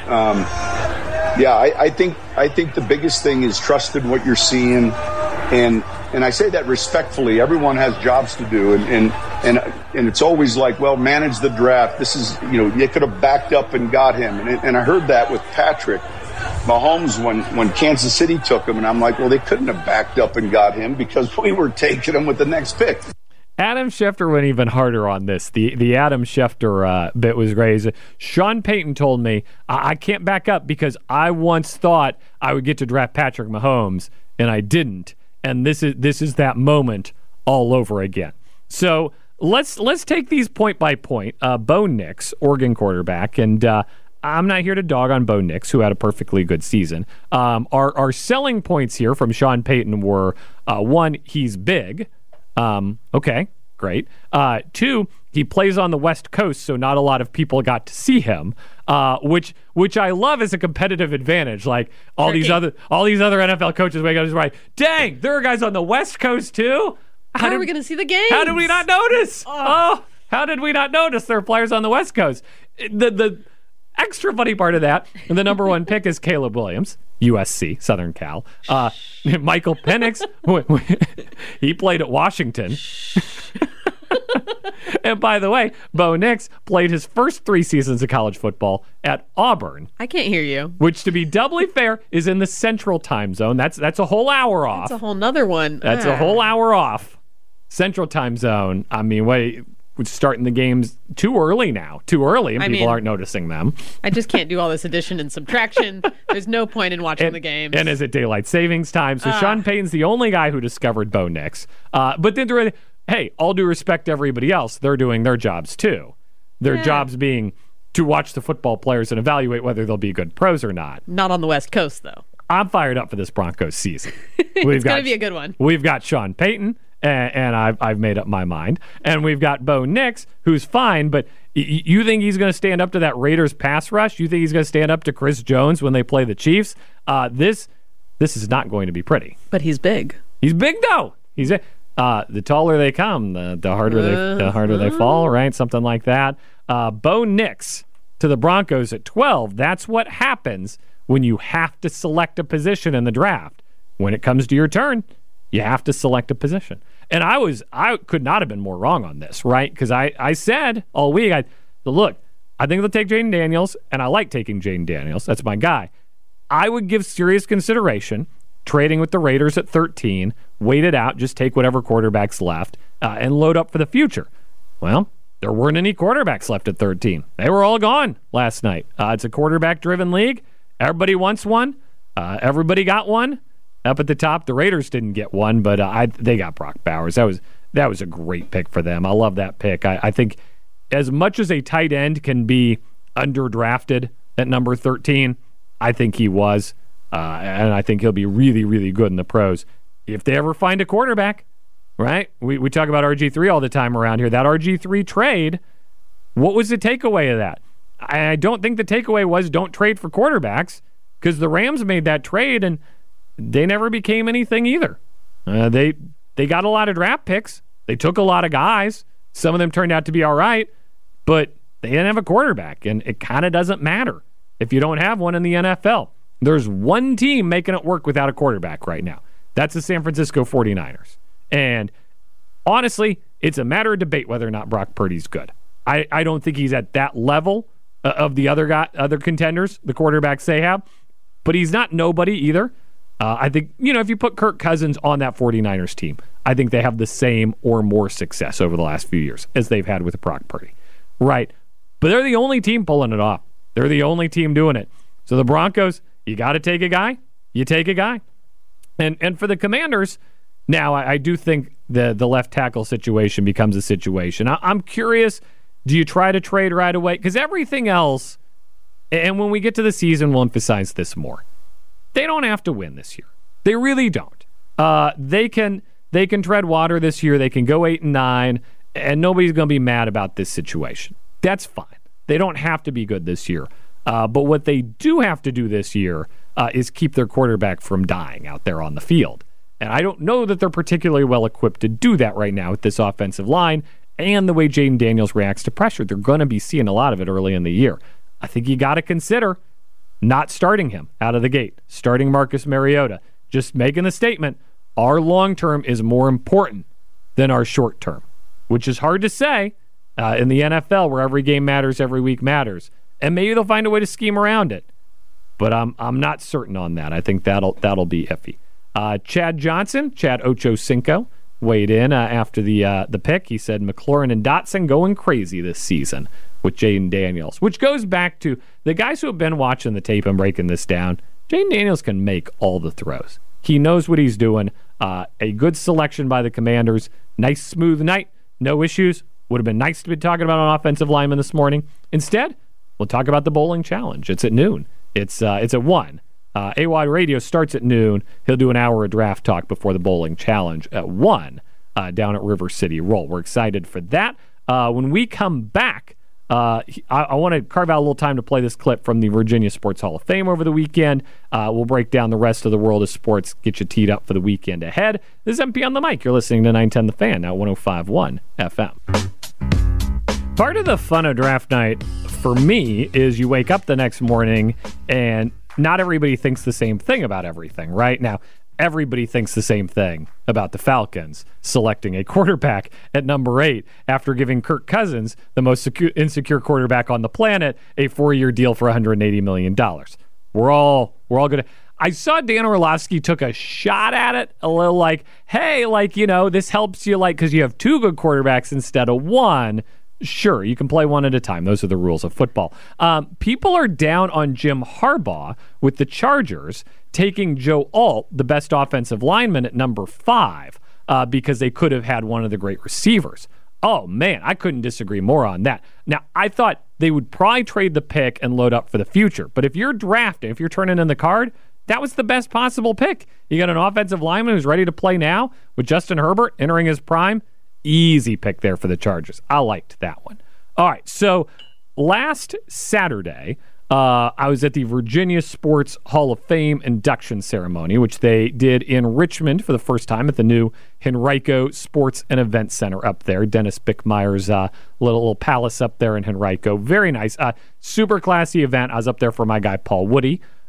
I think the biggest thing is trust in what you're seeing, and I say that respectfully. Everyone has jobs to do, and it's always like, well, manage the draft. This is, they could have backed up and got him, and I heard that with Patrick Mahomes when Kansas City took him, and I'm like, well, they couldn't have backed up and got him because we were taking him with the next pick. Adam Schefter went even harder on this. The Adam Schefter bit was great. Sean Payton told me, I can't back up because I once thought I would get to draft Patrick Mahomes, and I didn't. And this is that moment all over again. So let's take these point by point. Bo Nix, Oregon quarterback, and I'm not here to dog on Bo Nix, who had a perfectly good season. Our selling points here from Sean Payton were, 1, he's big. Okay, great. 2, he plays on the West Coast, so not a lot of people got to see him, which I love as a competitive advantage. Like all these other NFL coaches wake up and right, dang, there are guys on the West Coast too. How are we going to see the game? How did we not notice? How did we not notice there are players on the West Coast? The extra funny part of that, the number 1 pick is Caleb Williams, USC, Southern Cal. Michael Penix, he played at Washington. And by the way, Bo Nix played his first 3 seasons of college football at Auburn. I can't hear you. Which, to be doubly fair, is in the Central Time Zone. That's a whole hour off. That's a whole nother one. That's a whole hour off. Central Time Zone. I mean, we're starting the games too early now. Too early, and people aren't noticing them. I just can't do all this addition and subtraction. There's no point in watching the games. And is it daylight savings time? So Sean Payton's the only guy who discovered Bo Nix. But then, hey, all due respect to everybody else, they're doing their jobs too. Their jobs being to watch the football players and evaluate whether they'll be good pros or not. Not on the West Coast, though. I'm fired up for this Broncos season. It's going to be a good one. We've got Sean Payton, and I've made up my mind. And we've got Bo Nix, who's fine, but you think he's going to stand up to that Raiders pass rush? You think he's going to stand up to Chris Jones when they play the Chiefs? This is not going to be pretty. But he's big. He's big, though. The taller they come, the harder they fall, right? Something like that. Bo Nix to the Broncos at 12. That's what happens when you have to select a position in the draft. When it comes to your turn, you have to select a position. And I could not have been more wrong on this, right? Because I said all week, look, I think they'll take Jaden Daniels, and I like taking Jaden Daniels. That's my guy. I would give serious consideration trading with the Raiders at 13, wait it out, just take whatever quarterbacks left, and load up for the future. Well, there weren't any quarterbacks left at 13. They were all gone last night. It's a quarterback-driven league. Everybody wants one. Everybody got one. Up at the top, the Raiders didn't get one, but they got Brock Bowers. That was a great pick for them. I love that pick. I think as much as a tight end can be underdrafted at number 13, I think he was. And I think he'll be really, really good in the pros. If they ever find a quarterback, right? We talk about RG3 all the time around here. That RG3 trade, what was the takeaway of that? I don't think the takeaway was don't trade for quarterbacks, because the Rams made that trade and they never became anything either. They got a lot of draft picks. They took a lot of guys. Some of them turned out to be all right, but they didn't have a quarterback, and it kind of doesn't matter if you don't have one in the NFL. There's one team making it work without a quarterback right now. That's the San Francisco 49ers. And honestly, it's a matter of debate whether or not Brock Purdy's good. I don't think he's at that level of the other contenders, the quarterbacks they have, but he's not nobody either. I think, if you put Kirk Cousins on that 49ers team, I think they have the same or more success over the last few years as they've had with Brock Purdy. Right. But they're the only team pulling it off. They're the only team doing it. So the Broncos, you got to take a guy. You take a guy. And for the Commanders, now I do think the left tackle situation becomes a situation. I'm curious, do you try to trade right away? Because everything else, and when we get to the season, we'll emphasize this more. They don't have to win this year. They really don't. They can tread water this year. They can go 8-9, and nobody's going to be mad about this situation. That's fine. They don't have to be good this year. But what they do have to do this year is keep their quarterback from dying out there on the field. And I don't know that they're particularly well equipped to do that right now with this offensive line and the way Jaden Daniels reacts to pressure. They're going to be seeing a lot of it early in the year. I think you got to consider not starting him out of the gate, starting Marcus Mariota, just making the statement, our long-term is more important than our short-term, which is hard to say in the NFL where every game matters, every week matters. And maybe they'll find a way to scheme around it. But I'm not certain on that. I think that'll be iffy. Chad Johnson, Chad Ochocinco, weighed in after the pick. He said McLaurin and Dotson going crazy this season with Jaden Daniels, which goes back to the guys who have been watching the tape and breaking this down. Jaden Daniels can make all the throws. He knows what he's doing. A good selection by the Commanders. Nice, smooth night. No issues. Would have been nice to be talking about an offensive lineman this morning. Instead, we'll talk about the bowling challenge. It's at noon. It's at 1. AWOD Radio starts at noon. He'll do an hour of draft talk before the bowling challenge at 1 down at River City Roll. We're excited for that. When we come back, I want to carve out a little time to play this clip from the Virginia Sports Hall of Fame over the weekend. We'll break down the rest of the world of sports, get you teed up for the weekend ahead. This is MP on the Mic. You're listening to 910 The Fan, now 105.1 FM. Part of the fun of draft night for me is you wake up the next morning and not everybody thinks the same thing about everything, right? Now, everybody thinks the same thing about the Falcons selecting a quarterback at number 8 after giving Kirk Cousins, the most insecure quarterback on the planet, a 4-year deal for $180 million. We're all going to... I saw Dan Orlovsky took a shot at it, a little like, hey, this helps you, because you have 2 good quarterbacks instead of 1. Sure, you can play one at a time. Those are the rules of football. People are down on Jim Harbaugh with the Chargers taking Joe Alt, the best offensive lineman, at number 5 because they could have had one of the great receivers. Oh, man, I couldn't disagree more on that. Now, I thought they would probably trade the pick and load up for the future. But if you're drafting, if you're turning in the card, that was the best possible pick. You got an offensive lineman who's ready to play now with Justin Herbert entering his prime. Easy pick there for the Chargers. I liked that one. All right, so last Saturday, I was at the Virginia Sports Hall of Fame induction ceremony, which they did in Richmond for the first time at the new Henrico Sports and Event Center up there. Dennis Bickmeyer's little palace up there in Henrico. Very nice. Super classy event. I was up there for my guy Paul Woody,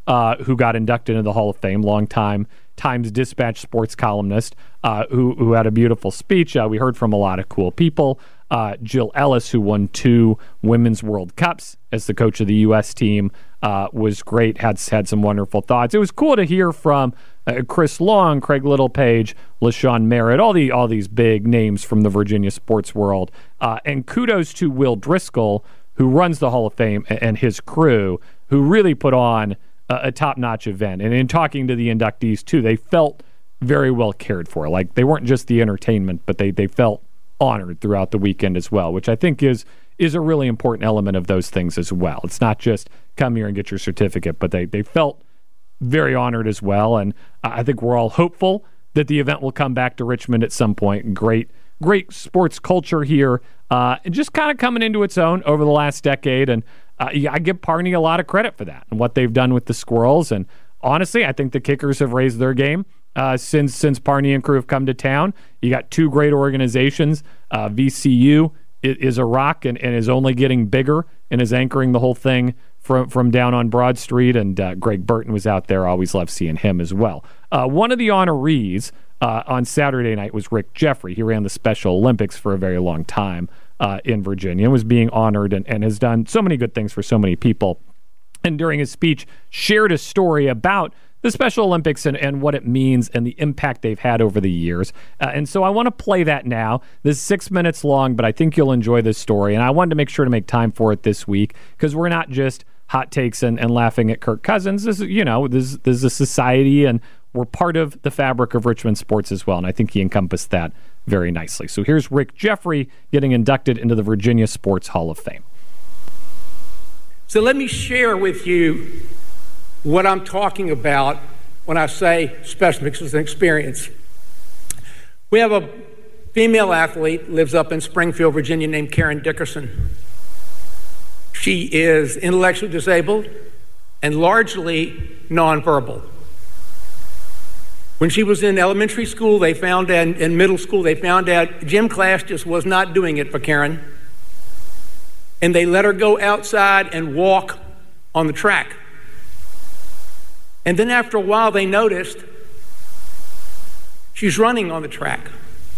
who got inducted into the Hall of Fame, longtime Times Dispatch sports columnist, who had a beautiful speech. We heard from a lot of cool people. Jill Ellis, who won 2 Women's World Cups as the coach of the U.S. team, was great, had some wonderful thoughts. It was cool to hear from Chris Long, Craig Littlepage, LaShawn Merritt, all these big names from the Virginia sports world. And kudos to Will Driscoll, who runs the Hall of Fame, and his crew, who really put on a top-notch event. And in talking to the inductees, too, they felt very well cared for. Like, they weren't just the entertainment, but they felt honored throughout the weekend as well, which I think is a really important element of those things as well. It's not just come here and get your certificate, but they felt very honored as well. And I think we're all hopeful that the event will come back to Richmond at some point. Great sports culture here, and just kind of coming into its own over the last decade. And I give Parney a lot of credit for that and what they've done with the Squirrels. And honestly, I think the Kickers have raised their game since Parney and crew have come to town. You got 2 great organizations. VCU is a rock and is only getting bigger and is anchoring the whole thing from down on Broad Street. And Greg Burton was out there. Always love seeing him as well. One of the honorees on Saturday night was Rick Jeffrey. He ran the Special Olympics for a very long time in Virginia and was being honored and has done so many good things for so many people. And during his speech, shared a story about the Special Olympics and what it means and the impact they've had over the years. And so I want to play that now. This is 6 minutes long, but I think you'll enjoy this story. And I wanted to make sure to make time for it this week because we're not just hot takes and laughing at Kirk Cousins. This is a society, and we're part of the fabric of Richmond sports as well. And I think he encompassed that very nicely. So here's Rick Jeffrey getting inducted into the Virginia Sports Hall of Fame. So let me share with you what I'm talking about when I say special Olympics is an experience. We have a female athlete, lives up in Springfield, Virginia, named Karen Dickerson. She is intellectually disabled and largely nonverbal. When she was in elementary school, they found out, in middle school, they found out gym class just was not doing it for Karen. And they let her go outside and walk on the track. And then after a while, they noticed she's running on the track.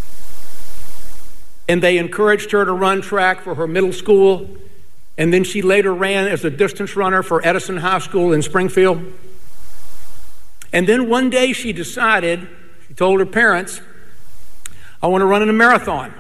And they encouraged her to run track for her middle school. And then she later ran as a distance runner for Edison High School in Springfield. And then one day she decided, she told her parents, I want to run in a marathon.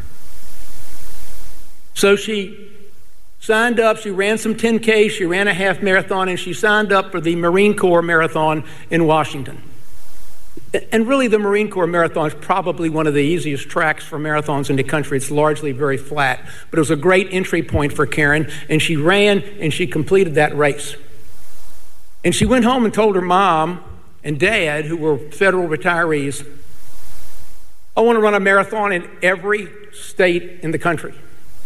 So she signed up, she ran some 10Ks, she ran a half marathon, and she signed up for the Marine Corps Marathon in Washington. And really the Marine Corps Marathon is probably one of the easiest tracks for marathons in the country. It's largely very flat, but it was a great entry point for Karen, and she ran and she completed that race. And she went home and told her mom and dad, who were federal retirees, I want to run a marathon in every state in the country.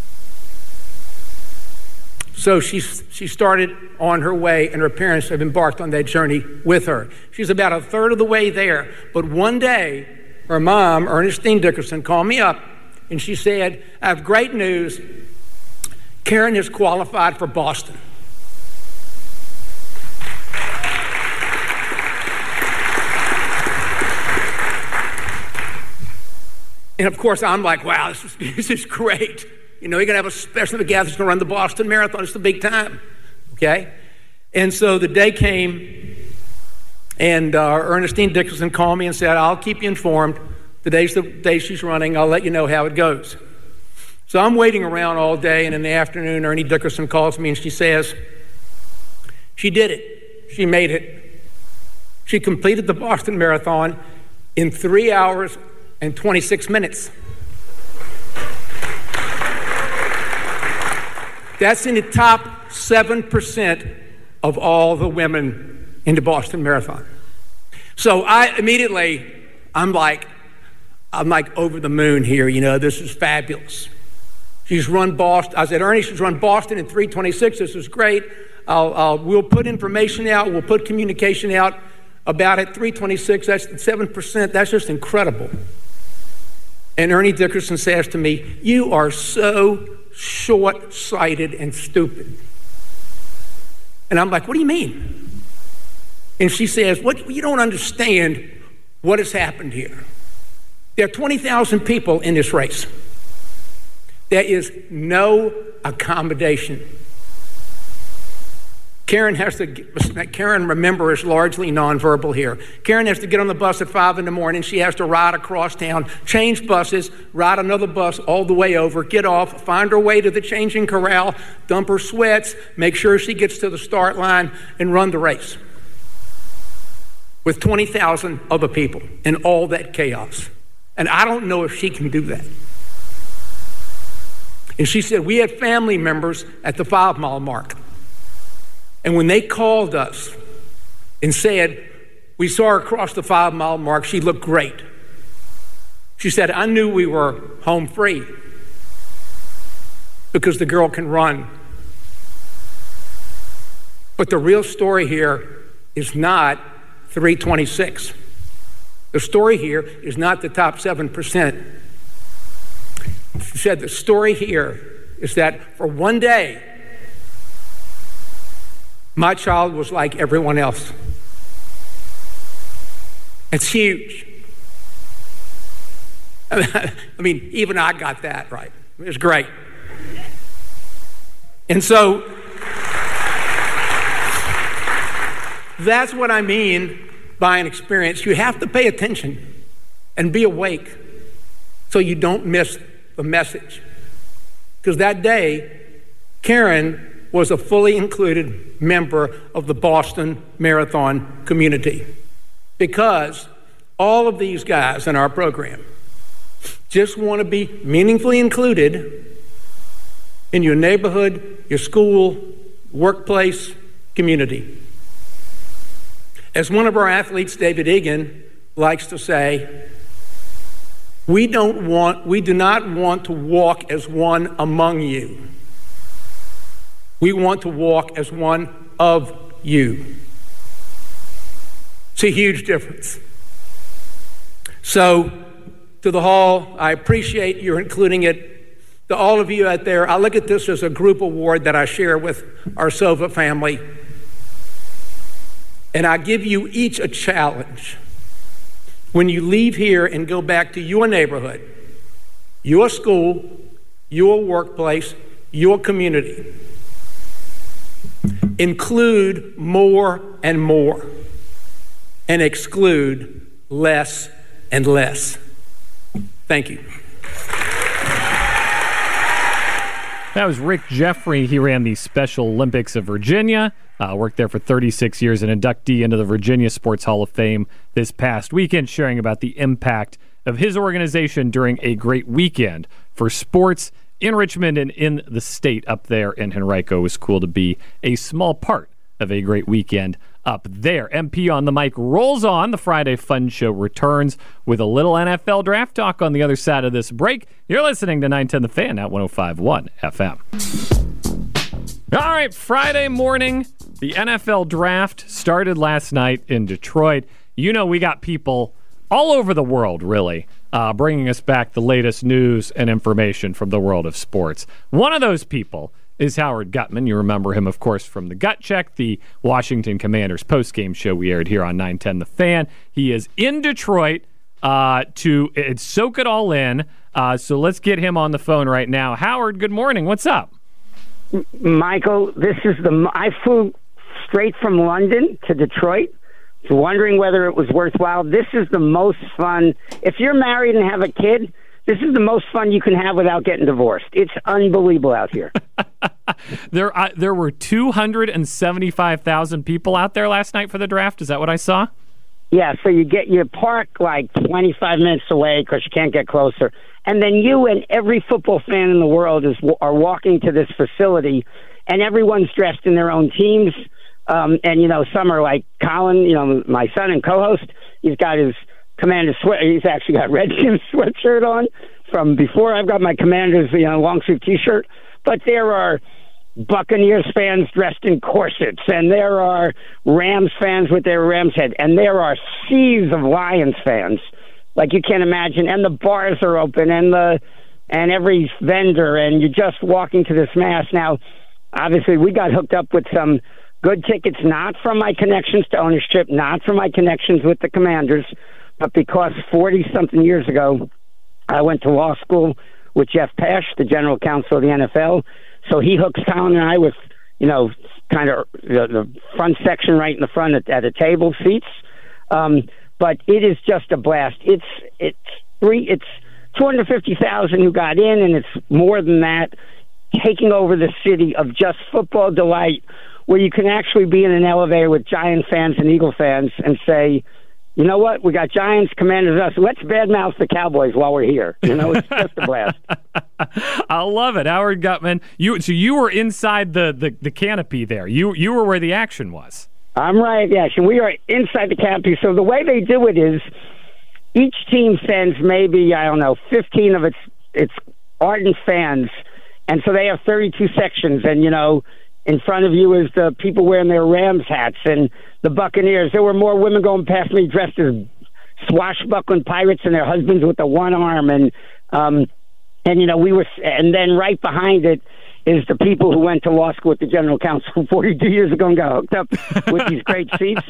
So she started on her way, and her parents have embarked on that journey with her. She's about a third of the way there. But one day, her mom, Ernestine Dickerson, called me up, and she said, I have great news. Karen has qualified for Boston. And of course, I'm like, wow, this is great. You know, you're going to have a special athlete that's going to run the Boston Marathon. It's the big time, okay? And so the day came, and Ernestine Dickerson called me and said, I'll keep you informed. Today's the day she's running. I'll let you know how it goes. So I'm waiting around all day, and in the afternoon, Ernie Dickerson calls me, and she says, she did it. She made it. She completed the Boston Marathon in 3 hours and 26 minutes. That's in the top 7% of all the women in the Boston Marathon. So I'm like over the moon here. You know, this is fabulous. She's run Boston. I said, Ernie, she's run Boston in 3:26. This is great. We'll put information out. We'll put communication out about it. 3:26. That's 7%. That's just incredible. And Ernie Dickerson says to me, you are so short-sighted and stupid. And I'm like, what do you mean? And she says, "What? You don't understand what has happened here. There are 20,000 people in this race. There is no accommodation." Karen, remember, is largely nonverbal here. Karen has to get on the bus at 5 in the morning. She has to ride across town, change buses, ride another bus all the way over, get off, find her way to the changing corral, dump her sweats, make sure she gets to the start line, and run the race with 20,000 other people and all that chaos. And I don't know if she can do that. And she said, we had family members at the 5-mile mark. And when they called us and said, we saw her cross the 5-mile mark, she looked great. She said, I knew we were home free because the girl can run. But the real story here is not 326. The story here is not the top 7%. She said the story here is that for one day, my child was like everyone else. It's huge. I mean, even I got that right. It was great. And so that's what I mean by an experience. You have to pay attention and be awake so you don't miss the message. Because that day, Karen was a fully included member of the Boston Marathon community. Because all of these guys in our program just want to be meaningfully included in your neighborhood, your school, workplace, community. As one of our athletes, David Egan, likes to say, we do not want to walk as one among you. We want to walk as one of you. It's a huge difference. So, to the Hall, I appreciate your including it. To all of you out there, I look at this as a group award that I share with our Sova family. And I give you each a challenge. When you leave here and go back to your neighborhood, your school, your workplace, your community, include more and more and exclude less and less. Thank you. That was Rick Jeffrey. He ran the Special Olympics of Virginia, worked there for 36 years, an inductee into the Virginia Sports Hall of Fame this past weekend, sharing about the impact of his organization during a great weekend for sports in Richmond and in the state up there in Henrico. It was cool to be a small part of a great weekend up there. MP on the Mic rolls on. The Friday Fun Show returns with a little NFL draft talk on the other side of this break. You're listening to 910 The Fan at 105.1 FM. All right, Friday morning, the NFL draft started last night in Detroit. You know, we got people all over the world, really, bringing us back the latest news and information from the world of sports. One of those people is Howard Gutman. You remember him, of course, from the Gut Check, the Washington Commanders postgame show we aired here on 910 The Fan. He is in Detroit to soak it all in. So let's get him on the phone right now. Howard, good morning. What's up? Michael, I flew straight from London to Detroit. So wondering whether it was worthwhile. This is the most fun. If you're married and have a kid, this is the most fun you can have without getting divorced. It's unbelievable out here. There were 275,000 people out there last night for the draft. Is that what I saw? Yeah, so you park like 25 minutes away because you can't get closer. And then you and every football fan in the world are walking to this facility, and everyone's dressed in their own teams. And, you know, some are like Colin, you know, my son and co-host. He's got his Commander sweat. He's actually got Redskins sweatshirt on from before. I've got my Commanders, long sleeve T-shirt. But there are Buccaneers fans dressed in corsets, and there are Rams fans with their Rams head, and there are seas of Lions fans, like you can't imagine. And the bars are open, and every vendor, and you're just walking to this mass. Now, obviously, we got hooked up with some good tickets, not from my connections to ownership, not from my connections with the Commanders, but because 40-something years ago, I went to law school with Jeff Pash, the general counsel of the NFL. So he hooks Colin and I with, kind of the front section right in the front at a table, seats. But it is just a blast. It's 250,000 who got in, and it's more than that, taking over the city of just football delight, where you can actually be in an elevator with Giant fans and Eagle fans and say, you know what? We got Giants, Commanders, us. Let's badmouth the Cowboys while we're here. It's just a blast. I love it, Howard Gutman. So you were inside the canopy there. You were where the action was. I'm right. Yes, and we are inside the canopy. So the way they do it is, each team sends maybe 15 of its ardent fans, and so they have 32 sections. And in front of you is the people wearing their Rams hats and the Buccaneers. There were more women going past me dressed as swashbuckling pirates and their husbands with the one arm. And we were, and then right behind it is the people who went to law school with the general counsel 42 years ago and got hooked up with these great seats.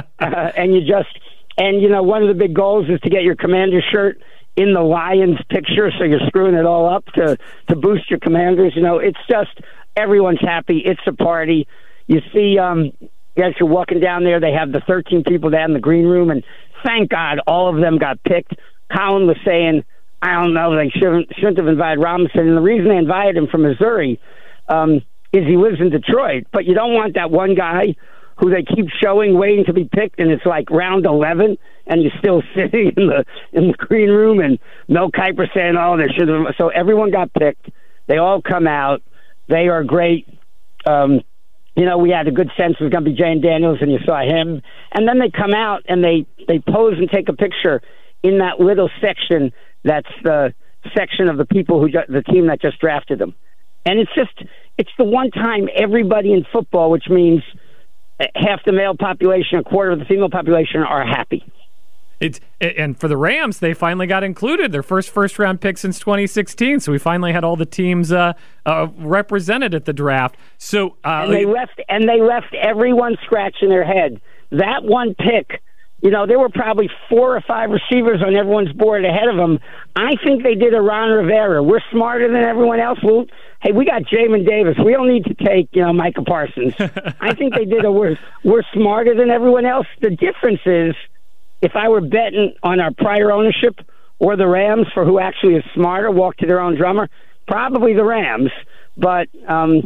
One of the big goals is to get your Commander shirt in the Lions picture, so you're screwing it all up to boost your Commanders. It's just, everyone's happy. It's a party. You see, as you're walking down there, they have the 13 people down in the green room, and thank God all of them got picked. Colin was saying, I don't know, they shouldn't have invited Robinson, and the reason they invited him from Missouri is he lives in Detroit. But you don't want that one guy who they keep showing, waiting to be picked, and it's like round 11, and you're still sitting in the green room, and Mel Kiper saying, "Oh, they should have." So everyone got picked. They all come out. They are great. We had a good sense it was going to be Jane Daniels, and you saw him. And then they come out and they pose and take a picture in that little section. That's the section of the people the team that just drafted them. And it's the one time everybody in football, which means half the male population, a quarter of the female population, are happy. And for the Rams, they finally got included, their first round pick since 2016. So we finally had all the teams represented at the draft. So and they left everyone scratching their head. That one pick, there were probably 4 or 5 receivers on everyone's board ahead of them. I think they did a Ron Rivera. We're smarter than everyone else. Hey, we got Jamin Davis. We don't need to take, Micah Parsons. I think they did we're smarter than everyone else. The difference is, if I were betting on our prior ownership or the Rams for who actually is smarter, walk to their own drummer, probably the Rams. But I'm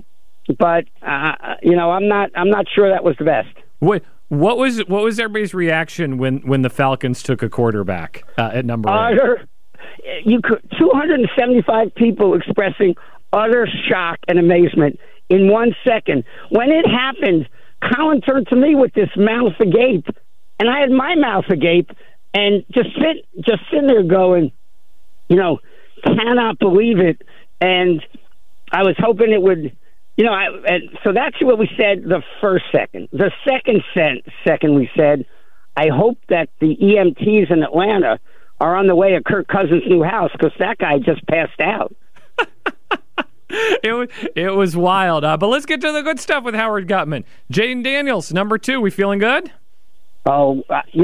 not sure that was the best. What was everybody's reaction when the Falcons took a quarterback at number 8? 275 people expressing utter shock and amazement in 1 second. When it happened, Colin turned to me with this mouth agape, and I had my mouth agape, and just sitting there going, cannot believe it. And I was hoping it would, so that's what we said the first second. The second we said, I hope that the EMTs in Atlanta are on the way to Kirk Cousins' new house, because that guy just passed out. It was wild. But let's get to the good stuff with Howard Gutman. Jane Daniels, number 2. We feeling good? Oh,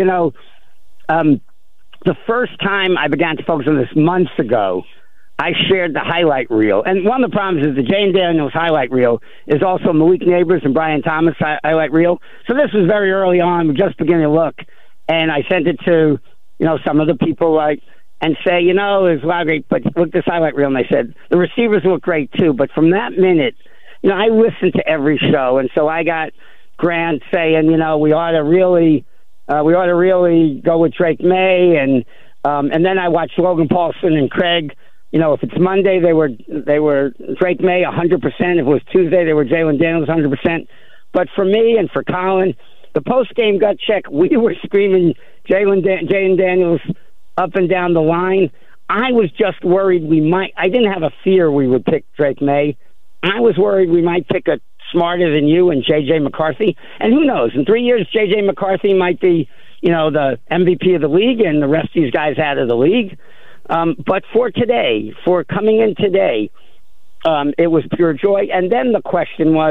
the first time I began to focus on this months ago, I shared the highlight reel. And one of the problems is the Jane Daniels highlight reel is also Malik Neighbors and Brian Thomas highlight reel. So this was very early on. We're just beginning to look. And I sent it to, some of the people and say, it was a lot of great, but look at this highlight reel. And they said, the receivers look great too. But from that minute, I listened to every show. And so I got Grant saying, we ought to really go with Drake May. And then I watched Logan Paulson and Craig. If it's Monday, they were Drake May 100%. If it was Tuesday, they were Jalen Daniels 100%. But for me and for Colin, the post-game gut check, we were screaming Jalen Daniels up and down the line. I was just worried I didn't have a fear we would pick Drake May. I was worried we might pick a smarter than you and J.J. McCarthy. And who knows, in 3 years, J.J. McCarthy might be, the MVP of the league and the rest of these guys out of the league. But for coming in today, it was pure joy. And then the question was,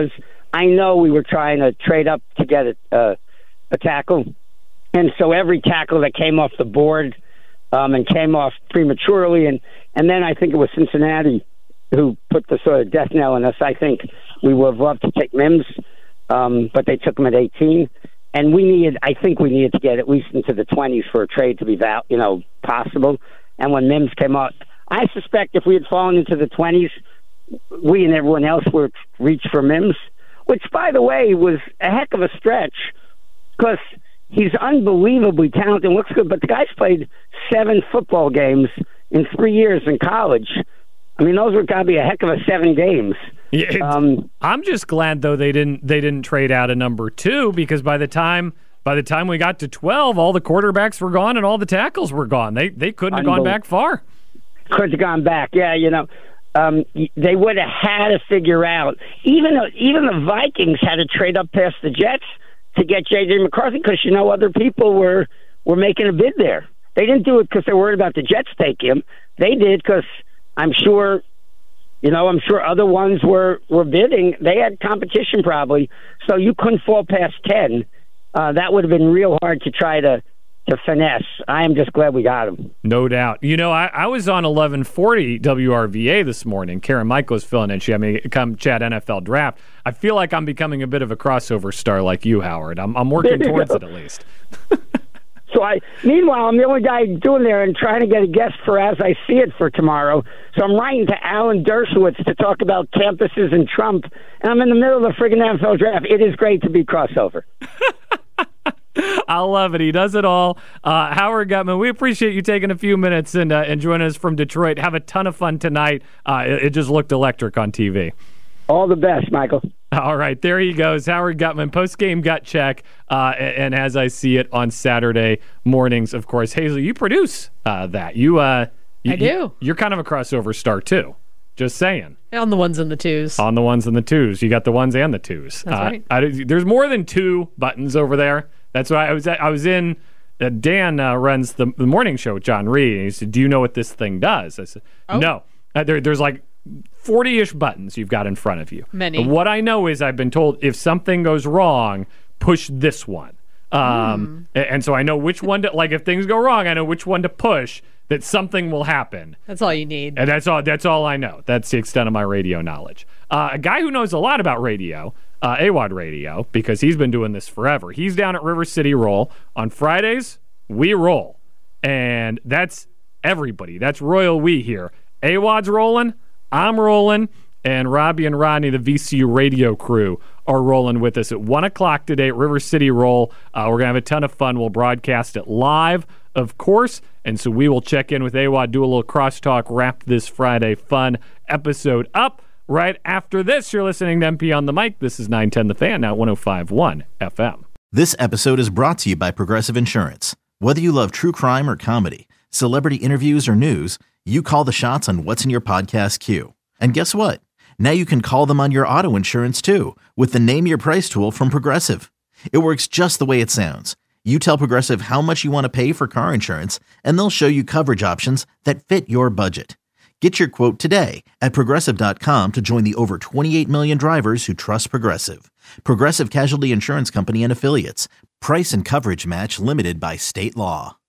I know we were trying to trade up to get a tackle. And so every tackle that came off the board and came off prematurely, and then I think it was Cincinnati who put the sort of death knell in us. I think we would have loved to take Mims, but they took him at 18. And I think we needed to get at least into the 20s for a trade to be possible. And when Mims came out, I suspect if we had fallen into the 20s, we and everyone else would reach for Mims, which, by the way, was a heck of a stretch because he's unbelievably talented and looks good, but the guy's played 7 football games in 3 years in college. I mean, those were got to be a heck of a 7 games. Yeah, I'm just glad though they didn't trade out a number 2 because by the time we got to 12, all the quarterbacks were gone and all the tackles were gone. They couldn't have gone back far. Couldn't have gone back. Yeah, they would have had to figure out. Even the Vikings had to trade up past the Jets to get J.J. McCarthy because other people were making a bid there. They didn't do it because they were worried about the Jets taking him. They did because I'm sure other ones were bidding. They had competition probably, so you couldn't fall past 10. That would have been real hard to try to finesse. I am just glad we got him. No doubt. I was on 1140 WRVA this morning. Karen Michael was filling in. She had me come chat NFL draft. I feel like I'm becoming a bit of a crossover star like you, Howard. I'm working towards it at least. Meanwhile, I'm the only guy doing there and trying to get a guest for As I See It for tomorrow. So I'm writing to Alan Dershowitz to talk about campuses and Trump, and I'm in the middle of the friggin' NFL draft. It is great to be crossover. I love it. He does it all. Howard Gutman, we appreciate you taking a few minutes and joining us from Detroit. Have a ton of fun tonight. It just looked electric on TV. All the best, Michael. All right, there he goes. Howard Gutman, post-game gut check, and As I See It on Saturday mornings, of course. Hazel, you produce that. I do. You're kind of a crossover star, too. Just saying. On the ones and the twos. On the ones and the twos. You got the ones and the twos. That's right. There's more than 2 buttons over there. That's why I was in. Dan runs the morning show with John Reed, and he said, "Do you know what this thing does?" I said, "No." There's like 40-ish buttons you've got in front of you. Many. What I know is I've been told if something goes wrong, push this one. And so I know which one to, like if things go wrong, I know which one to push, that something will happen. That's all you need. And that's all I know. That's the extent of my radio knowledge. A guy who knows a lot about radio, AWOD Radio, because he's been doing this forever. He's down at River City Roll. On Fridays, we roll. And that's everybody. That's royal we here. AWOD's rolling, I'm rolling, and Robbie and Rodney, the VCU radio crew, are rolling with us at 1 o'clock today at River City Roll. We're going to have a ton of fun. We'll broadcast it live, of course, and so we will check in with AWOD, do a little crosstalk, wrap this Friday fun episode up. Right after this, you're listening to MP on the Mic. This is 910 The Fan, now 105.1 FM. This episode is brought to you by Progressive Insurance. Whether you love true crime or comedy, celebrity interviews or news, you call the shots on what's in your podcast queue. And guess what? Now you can call them on your auto insurance too with the Name Your Price tool from Progressive. It works just the way it sounds. You tell Progressive how much you want to pay for car insurance, and they'll show you coverage options that fit your budget. Get your quote today at Progressive.com to join the over 28 million drivers who trust Progressive. Progressive Casualty Insurance Company and Affiliates. Price and coverage match limited by state law.